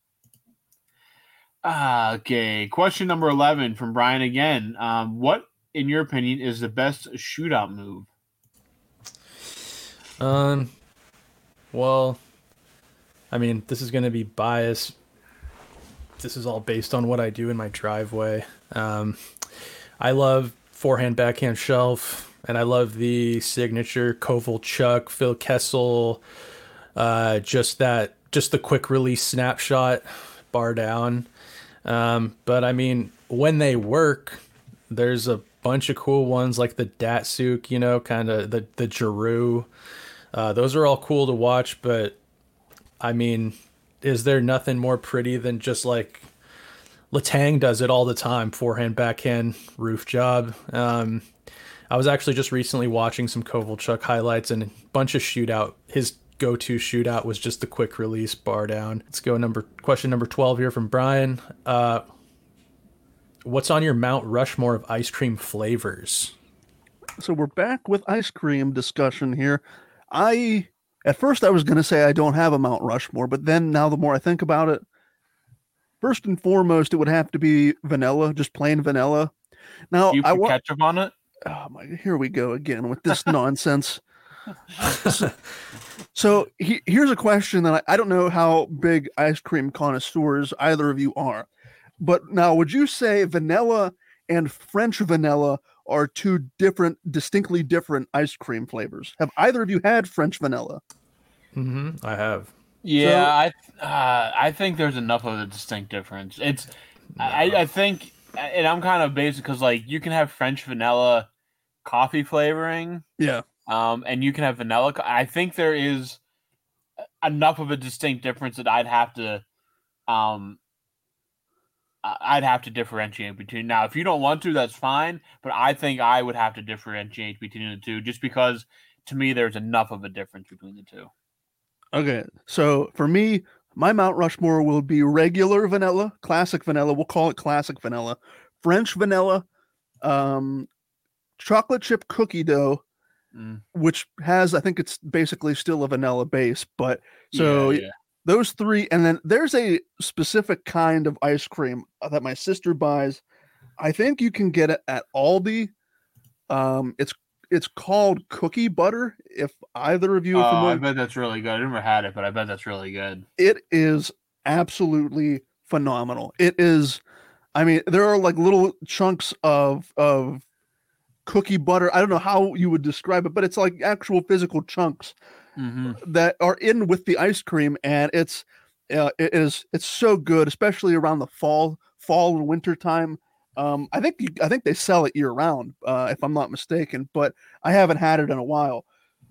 Uh, okay, question number eleven from Brian again. Um, what in your opinion, is the best shootout move? Um, well, I mean, this is going to be biased. This is all based on what I do in my driveway. Um, I love forehand backhand shelf, and I love the signature Kovalchuk, Phil Kessel, uh, just that, just the quick release snapshot, bar down. Um, but I mean, when they work, there's a bunch of cool ones like the Datsuk, you know, kind of the, the Giroux. Uh, those are all cool to watch, but I mean, is there nothing more pretty than just like Letang does it all the time, forehand, backhand, roof job. Um, I was actually just recently watching some Kovalchuk highlights, and a bunch of shootout. His go-to shootout was just the quick release bar down. Let's go number question number twelve here from Brian. Uh, what's on your Mount Rushmore of ice cream flavors? So we're back with ice cream discussion here. I at first I was going to say I don't have a Mount Rushmore, but then now the more I think about it, first and foremost, it would have to be vanilla, just plain vanilla. Now, Do you put I want ketchup on it? Oh my! Here we go again with this nonsense. So, so he, here's a question that I, I don't know how big ice cream connoisseurs either of you are, but now would you say vanilla and French vanilla are two different, distinctly different ice cream flavors? Have either of you had French vanilla? Mm-hmm. I have. Yeah, so, I uh, I think there's enough of a distinct difference. It's no. I, I think, and I'm kind of basic because like you can have French vanilla coffee flavoring, yeah, um, and you can have vanilla. I think there is enough of a distinct difference that I'd have to, um, I'd have to differentiate between. Now, if you don't want to, that's fine. But I think I would have to differentiate between the two, just because to me there's enough of a difference between the two. Okay, so for me, my Mount Rushmore will be regular vanilla, classic vanilla. We'll call it classic vanilla, French vanilla, um, chocolate chip cookie dough, mm. which has, I think it's basically still a vanilla base. But so yeah, yeah. those three, and then there's a specific kind of ice cream that my sister buys. I think you can get it at Aldi. Um, it's It's called cookie butter. If either of you are oh, familiar, I bet that's really good. I never had it, but I bet that's really good. It is absolutely phenomenal. It is, I mean, there are like little chunks of of cookie butter. I don't know how you would describe it, but it's like actual physical chunks mm-hmm. that are in with the ice cream, and it's uh, it is it's so good, especially around the fall, fall and winter time. Um, I think you, I think they sell it year round, uh, if I'm not mistaken, but I haven't had it in a while.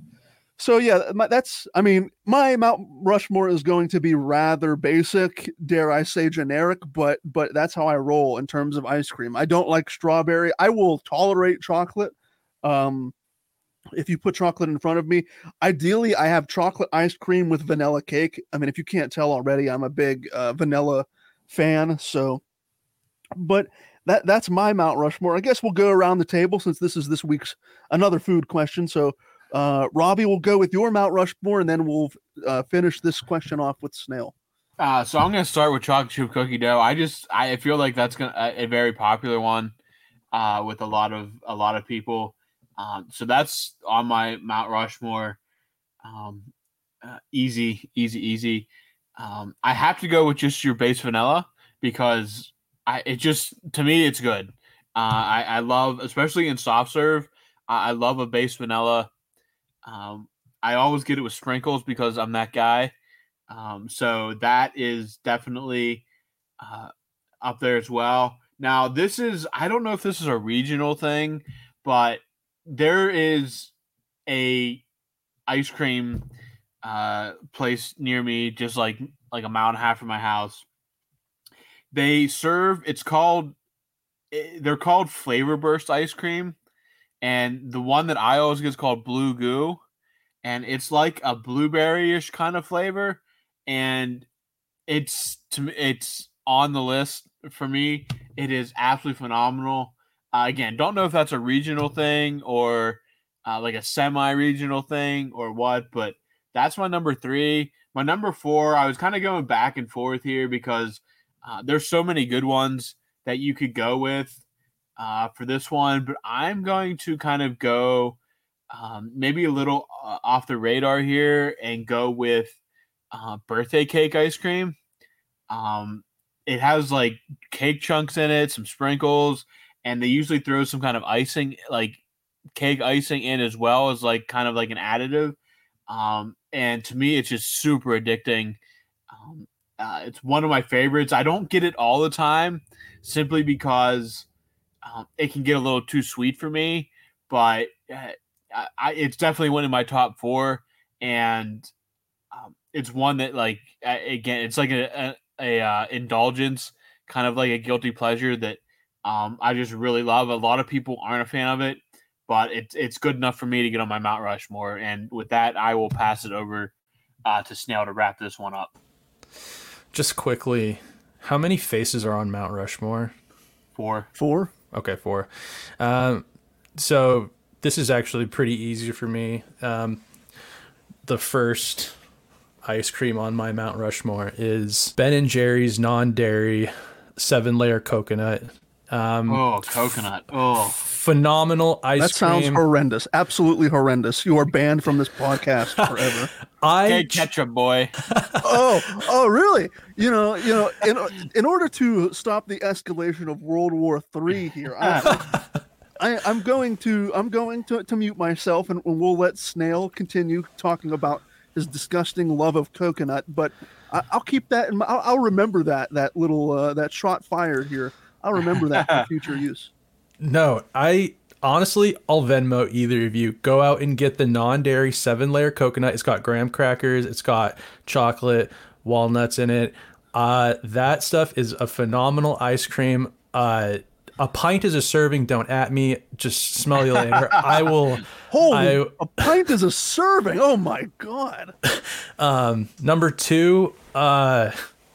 So yeah, my, that's I mean, my Mount Rushmore is going to be rather basic, dare I say generic, but but that's how I roll in terms of ice cream. I don't like strawberry. I will tolerate chocolate. Um, if you put chocolate in front of me, ideally I have chocolate ice cream with vanilla cake. I mean, if you can't tell already, I'm a big uh, vanilla fan. So, but. That that's my Mount Rushmore. I guess we'll go around the table since this is this week's another food question. So, uh, Robbie, we'll go with your Mount Rushmore, and then we'll uh, finish this question off with Snail. Uh, so I'm going to start with chocolate chip cookie dough. I just I feel like that's gonna, a, a very popular one uh, with a lot of a lot of people. Um, so that's on my Mount Rushmore. Um, uh, easy, easy, easy. Um, I have to go with just your base vanilla because. I it just to me it's good. Uh, I I love, especially in soft serve. I, I love a base vanilla. Um, I always get it with sprinkles because I'm that guy. Um, so that is definitely uh, up there as well. Now this is I don't know if this is a regional thing, but there is a ice cream uh, place near me, just like like a mile and a half from my house. They serve, it's called, they're called Flavor Burst ice cream. And the one that I always get is called Blue Goo. And it's like a blueberry-ish kind of flavor. And it's, to me, it's on the list for me. It is absolutely phenomenal. Uh, again, don't know if that's a regional thing or uh, like a semi-regional thing or what, but that's my number three. My number four, I was kind of going back and forth here because Uh, there's so many good ones that you could go with. uh, for this one, but I'm going to kind of go um, maybe a little uh, off the radar here and go with uh, birthday cake ice cream. Um, it has like cake chunks in it, some sprinkles, and they usually throw some kind of icing, like cake icing in as well as like kind of like an additive. Um, and to me, it's just super addicting. Um, uh, it's one of my favorites. I don't get it all the time simply because um, it can get a little too sweet for me, but uh, I, I, it's definitely one of my top four. And um, it's one that like, again, it's like a, a, a uh, indulgence, kind of like a guilty pleasure that um, I just really love. A lot of people aren't a fan of it, but it's it's good enough for me to get on my Mount Rushmore. And with that, I will pass it over uh, to Snail to wrap this one up. Just quickly, how many faces are on Mount Rushmore? Four. Four? Okay, four. Um, so this is actually pretty easy for me. Um, the first ice cream on my Mount Rushmore is Ben and Jerry's non-dairy seven-layer coconut. Um, oh, coconut. Oh. Phenomenal ice that cream. That sounds horrendous. Absolutely horrendous. You are banned from this podcast forever. I hey, ketchup boy. oh, oh, really? You know, you know. In in order to stop the escalation of World War Three here, I, I, I'm going to I'm going to, to mute myself, and we'll let Snail continue talking about his disgusting love of coconut. But I, I'll keep that in my, I'll, I'll remember that that little uh, that shot fired here. I'll remember that for future use. No, I honestly, I'll Venmo either of you. Go out and get the non-dairy seven-layer coconut. It's got graham crackers. It's got chocolate, walnuts in it. Uh, that stuff is a phenomenal ice cream. Uh, a pint is a serving. Don't at me. Just smell you later. I will. Holy, I, a pint is a serving. Oh my god. Um, number two. Uh,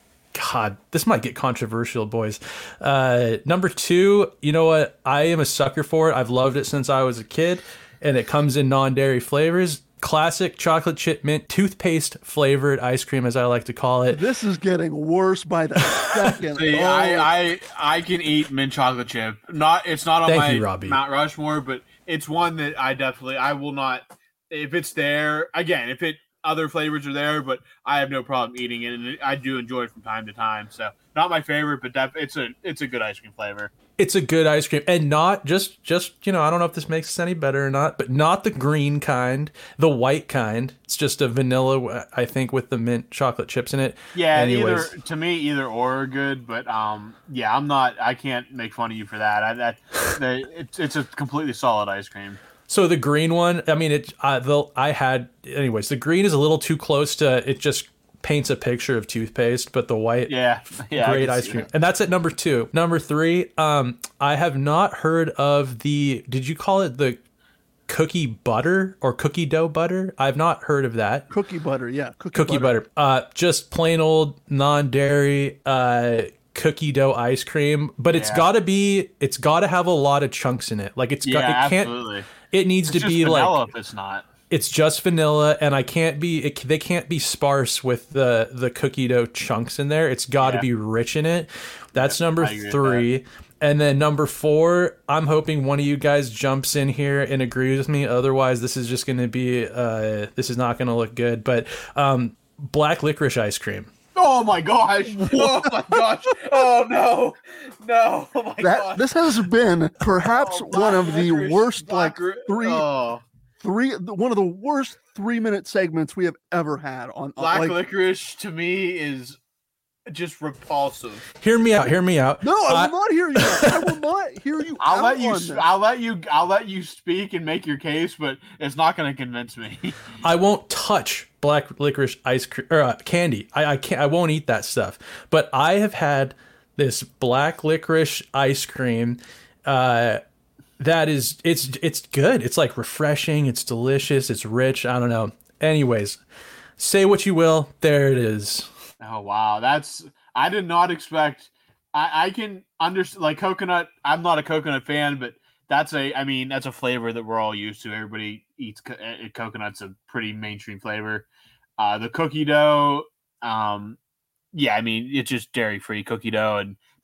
God, this might get controversial, boys. Uh, number two, you know what? I am a sucker for it. I've loved it since I was a kid, and it comes in non-dairy flavors. Classic chocolate chip mint toothpaste flavored ice cream, as I like to call it. This is getting worse by the second. See, oh. I, I I can eat mint chocolate chip. Not it's not on Thank my you, Robbie. Mount Rushmore, but it's one that I definitely I will not. If it's there again, if it. Other flavors are there, but I have no problem eating it, and I do enjoy it from time to time. So, not my favorite, but def- it's a it's a good ice cream flavor. It's a good ice cream, and not just just you know I don't know if this makes this any better or not, but not the green kind, the white kind. It's just a vanilla, I think, with the mint chocolate chips in it. Yeah, Anyways. either to me, either or are good, but um, yeah, I'm not. I can't make fun of you for that. I, that the, it's it's a completely solid ice cream. So the green one, I mean, it. Uh, the I had, anyways. The green is a little too close to. It just paints a picture of toothpaste, but the white, yeah, yeah great ice cream, that. And that's at number two. Number three, um, I have not heard of the. Did you call it the cookie butter or cookie dough butter? I've not heard of that. Cookie butter, yeah, cookie, cookie butter. butter. Uh, just plain old non-dairy. Uh, cookie dough ice cream, but it's yeah. got to be. It's got to have a lot of chunks in it. Like it's got. Yeah, it can't. Absolutely. It needs it's to be vanilla like if it's not. It's just vanilla, and I can't be. It, they can't be sparse with the the cookie dough chunks in there. It's got to yeah. be rich in it. That's yeah, number three, that. And then number four. I'm hoping one of you guys jumps in here and agrees with me. Otherwise, this is just going to be. Uh, this is not going to look good. But um, black licorice ice cream. Oh my gosh! Oh my gosh! Oh no! No! Oh my that, gosh! This has been perhaps oh, one of the licorice, worst, like three, oh. three, one of the worst three-minute segments we have ever had on black like, licorice. To me, is just repulsive. Hear me out. Hear me out. No, I will uh, not hear you. Out. I will not hear you. I'll out let you. On this. I'll let you. I'll let you speak and make your case, but it's not going to convince me. I won't touch black licorice ice cream or uh, candy. I, I can't. I won't eat that stuff. But I have had this black licorice ice cream. Uh, that is, it's it's good. It's like refreshing. It's delicious. It's rich. I don't know. Anyways, say what you will. There it is. Oh wow, that's I did not expect. I, I can understand like coconut. I'm not a coconut fan, but that's a. I mean, that's a flavor that we're all used to. Everybody eats co- coconut's a pretty mainstream flavor. Uh, the cookie dough, um, yeah, I mean, it's just dairy free cookie dough, and the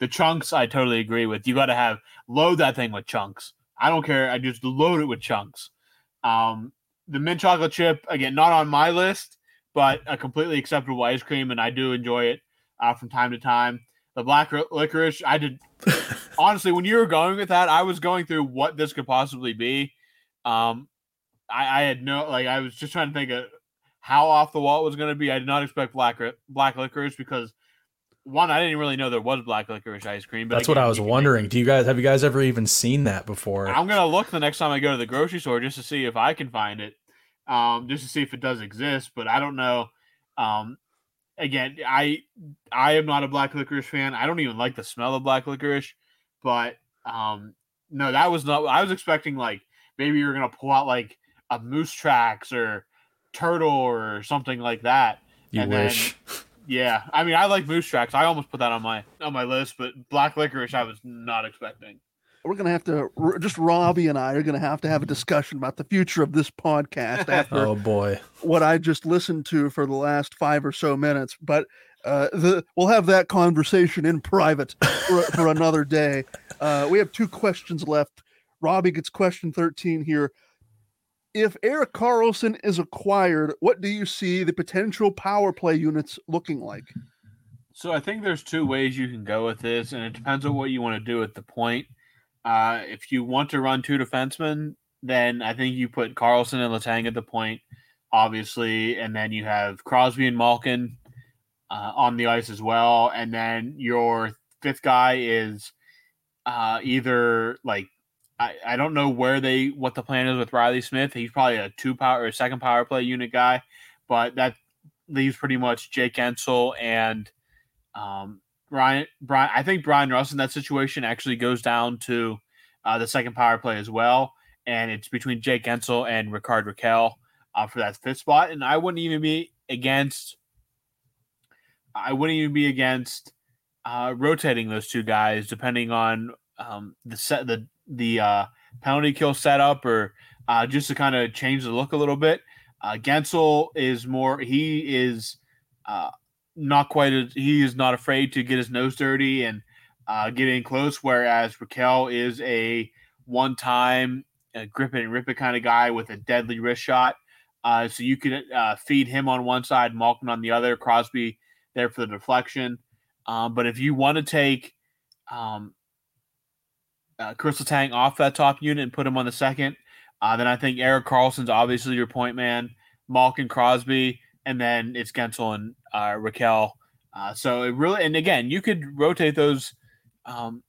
the chunks, I totally agree with. You got to have load that thing with chunks. I don't care. I just load it with chunks. Um, the mint chocolate chip, again, not on my list, but a completely acceptable ice cream, and I do enjoy it uh, from time to time. The black licorice, I did honestly, when you were going with that, I was going through what this could possibly be. Um, I, I had no, like, I was just trying to think of how off the wall it was going to be. I did not expect black black licorice because, one, I didn't really know there was black licorice ice cream. But That's again, what I was wondering. Do you guys have you guys ever even seen that before? I'm gonna look the next time I go to the grocery store just to see if I can find it, um, just to see if it does exist. But I don't know. Um, again, I I am not a black licorice fan. I don't even like the smell of black licorice. But um, no, that was not. I was expecting like maybe you were gonna pull out like a Moose Tracks or Turtle or something like that. You and wish. Then, yeah, I mean, I like Moose Tracks. I almost put that on my on my list, but black licorice, I was not expecting. We're gonna have to just Robbie and I are gonna have to have a discussion about the future of this podcast after oh boy, what I just listened to for the last five or so minutes. But uh, the we'll have that conversation in private for, for another day. Uh, we have two questions left. Robbie gets question thirteen here. If Erik Karlsson is acquired, what do you see the potential power play units looking like? So I think there's two ways you can go with this, and it depends on what you want to do at the point. Uh, if you want to run two defensemen, then I think you put Karlsson and Letang at the point, obviously, and then you have Crosby and Malkin uh, on the ice as well, and then your fifth guy is uh, either like I, I don't know where they what the plan is with Riley Smith. He's probably a two power or a second power play unit guy, but that leaves pretty much Jake Guentzel and um, Brian. Brian, I think Brian Russ in that situation actually goes down to uh, the second power play as well, and it's between Jake Guentzel and Rickard Rakell uh, for that fifth spot. And I wouldn't even be against. I wouldn't even be against uh, rotating those two guys depending on um, the set the. the uh, penalty kill setup or uh, just to kind of change the look a little bit. Uh, Guentzel is more, he is uh, not quite, as, he is not afraid to get his nose dirty and uh, get in close, whereas Rakell is a one-time uh, grip it and rip it kind of guy with a deadly wrist shot. Uh, so you could uh, feed him on one side, Malkin on the other, Crosby there for the deflection. Um, but if you want to take um, Uh, Chris Letang off that top unit and put him on the second, uh, then I think Erik Karlsson's obviously your point man, Malkin, Crosby, and then it's Guentzel and uh, Rakell. Uh, so it really, and again, you could rotate those, um,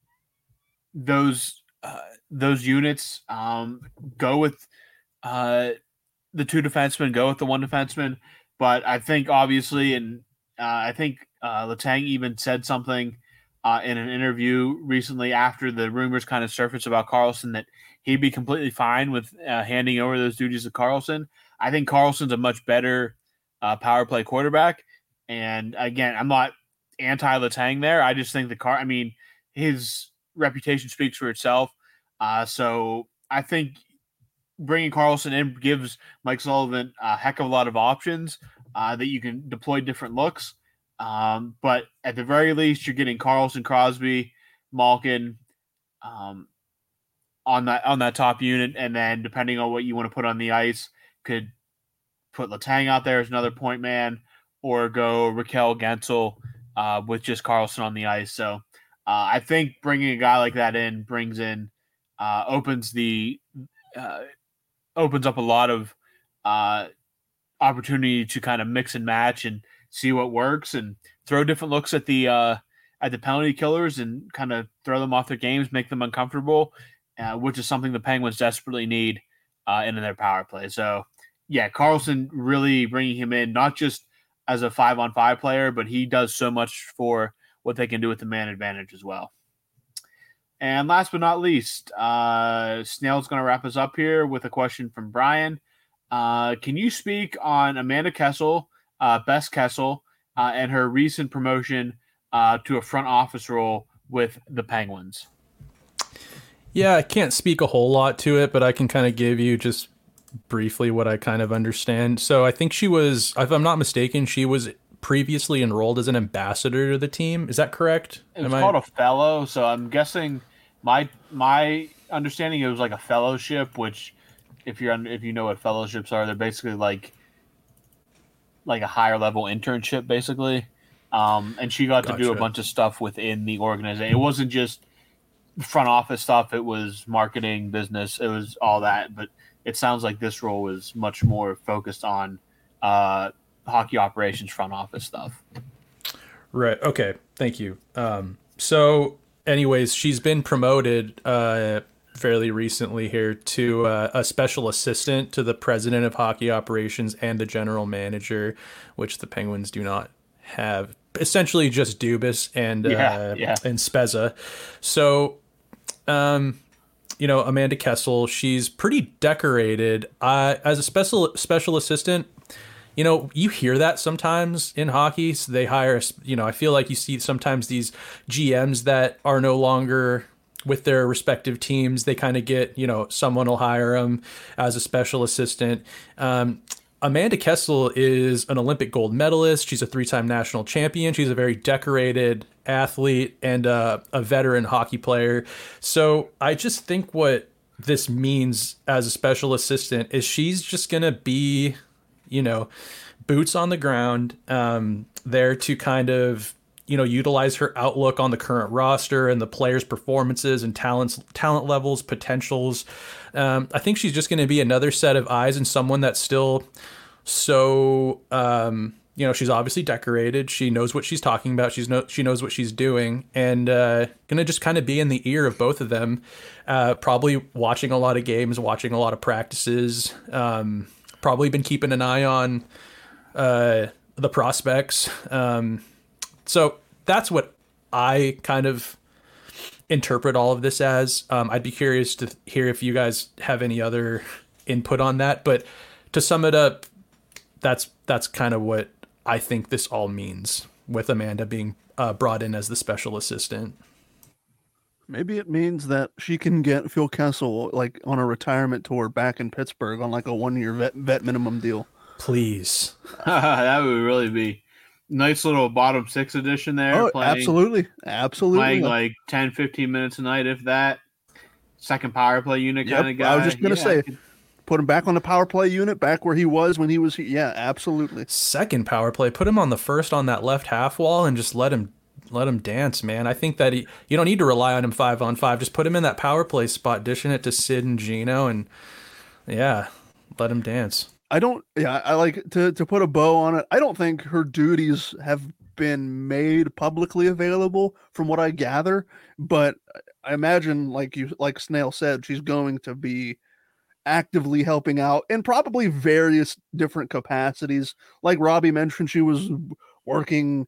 those, uh, those units. Um, go with uh, the two defensemen, go with the one defenseman. But I think obviously, and uh, I think uh, Letang even said something. Uh, in an interview recently after the rumors kind of surfaced about Karlsson that he'd be completely fine with uh, handing over those duties to Karlsson. I think Karlsson's a much better uh, power play quarterback. And again, I'm not anti-Letang there. I just think the car, I mean, his reputation speaks for itself. Uh, so I think bringing Karlsson in gives Mike Sullivan a heck of a lot of options uh, that you can deploy different looks. Um, but at the very least, you're getting Karlsson, Crosby, Malkin um, on that on that top unit, and then depending on what you want to put on the ice, could put Letang out there as another point man, or go Rakell, Guentzel uh, with just Karlsson on the ice. So uh, I think bringing a guy like that in brings in uh, opens the uh, opens up a lot of uh, opportunity to kind of mix and match and see what works and throw different looks at the uh, at the penalty killers and kind of throw them off their games, make them uncomfortable, uh, which is something the Penguins desperately need uh, in their power play. So, yeah, Karlsson really bringing him in, not just as a five-on-five player, but he does so much for what they can do with the man advantage as well. And last but not least, uh, Snail's going to wrap us up here with a question from Brian. Uh, can you speak on Amanda Kessel, Uh, Bess Kessel, uh, and her recent promotion uh, to a front office role with the Penguins? Yeah, I can't speak a whole lot to it, but I can kind of give you just briefly what I kind of understand. So I think she was, if I'm not mistaken, she was previously enrolled as an ambassador to the team. Is that correct? It was Am called I... a fellow, so I'm guessing my my understanding it was like a fellowship, which if you're if you know what fellowships are, they're basically like like a higher level internship, basically. Um, and she got gotcha. to do a bunch of stuff within the organization. It wasn't just front office stuff; it was marketing, business, it was all that. But it sounds like this role was much more focused on uh, hockey operations, front office stuff. Right. Okay. Thank you. Um, so, anyways, she's been promoted uh, fairly recently here to uh, a special assistant to the president of hockey operations and the general manager, which the Penguins do not have. Essentially, just Dubas and yeah, uh, yeah. and Spezza. So, um, you know, Amanda Kessel, she's pretty decorated uh, as a special special assistant. You know, you hear that sometimes in hockey. So they hire, you know, I feel like you see sometimes these G Ms that are no longer with their respective teams. They kind of get, you know, someone will hire them as a special assistant. Um, Amanda Kessel is an Olympic gold medalist. She's a three-time national champion. She's a very decorated athlete and uh, a veteran hockey player. So I just think what this means as a special assistant is she's just going to be, you know, boots on the ground, um, there to kind of, you know, utilize her outlook on the current roster and the players' performances and talents, talent levels, potentials. Um, I think she's just going to be another set of eyes and someone that's still so, um, you know, she's obviously decorated. She knows what she's talking about. She's no, she knows what she's doing, and uh, going to just kind of be in the ear of both of them. Uh, probably watching a lot of games, watching a lot of practices. Um, probably been keeping an eye on uh, the prospects. Um, so that's what I kind of interpret all of this as. Um, I'd be curious to hear if you guys have any other input on that. But to sum it up, that's that's kind of what I think this all means with Amanda being uh, brought in as the special assistant. Maybe it means that she can get Phil Kessel like on a retirement tour back in Pittsburgh on like a one-year vet vet minimum deal. Please. That would really be nice little bottom six edition there. Oh, playing, absolutely. Absolutely. Playing like ten, fifteen minutes a night, if that. Second power play unit Yep, kind of guy. I was just going to yeah, say, could... put him back on the power play unit, back where he was when he was here. Yeah, absolutely. Second power play. Put him on the first on that left half wall and just let him let him dance, man. I think that he, you don't need to rely on him five on five. Just put him in that power play spot, dishing it to Sid and Gino, and yeah, let him dance. I don't, yeah, I like to, to put a bow on it. I don't think her duties have been made publicly available from what I gather, but I imagine, like you, like Snail said, she's going to be actively helping out in probably various different capacities. Like Robbie mentioned, she was working,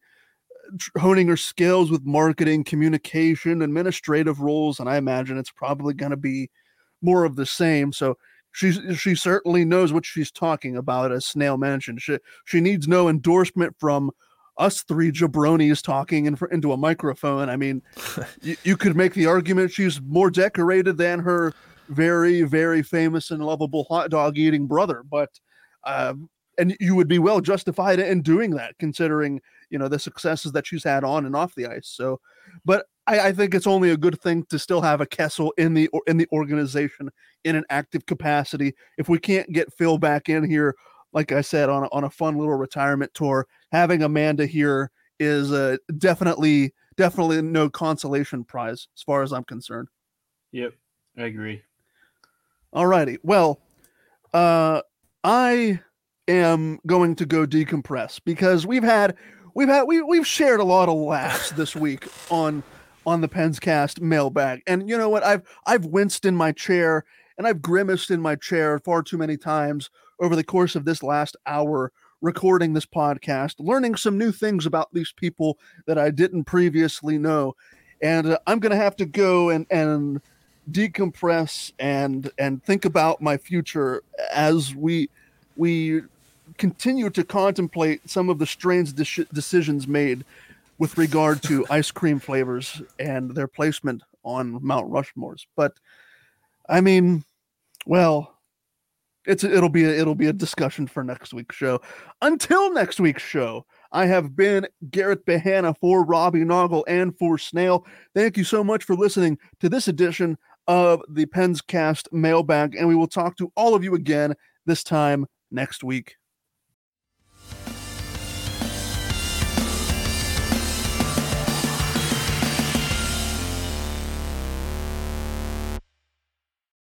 honing her skills with marketing, communication, administrative roles, and I imagine it's probably going to be more of the same. So she's she certainly knows what she's talking about, as Snail mentioned. She she needs no endorsement from us three jabronis talking in, into a microphone. I mean, you, you could make the argument she's more decorated than her very, very famous and lovable hot dog eating brother, but uh, and you would be well justified in doing that, considering, you know, the successes that she's had on and off the ice. So, but I, I think it's only a good thing to still have a Kessel in the in the organization in an active capacity. If we can't get Phil back in here, like I said, on a, on a fun little retirement tour, having Amanda here is uh, definitely definitely no consolation prize as far as I'm concerned. Yep, I agree. All righty. Well, uh, I am going to go decompress because we've had we've had we we've shared a lot of laughs this week on on the Penscast mailbag. And you know what? I've I've winced in my chair and I've grimaced in my chair far too many times over the course of this last hour recording this podcast, learning some new things about these people that I didn't previously know. And uh, I'm going to have to go and and decompress and and think about my future as we we continue to contemplate some of the strange de- decisions made with regard to ice cream flavors and their placement on Mount Rushmores. But I mean, well, it's it'll be a, it'll be a discussion for next week's show. Until next week's show, I have been Garrett Behana for Robbie Noggle and for Snail. Thank you so much for listening to this edition of the Pens Cast Mailbag, and we will talk to all of you again this time next week.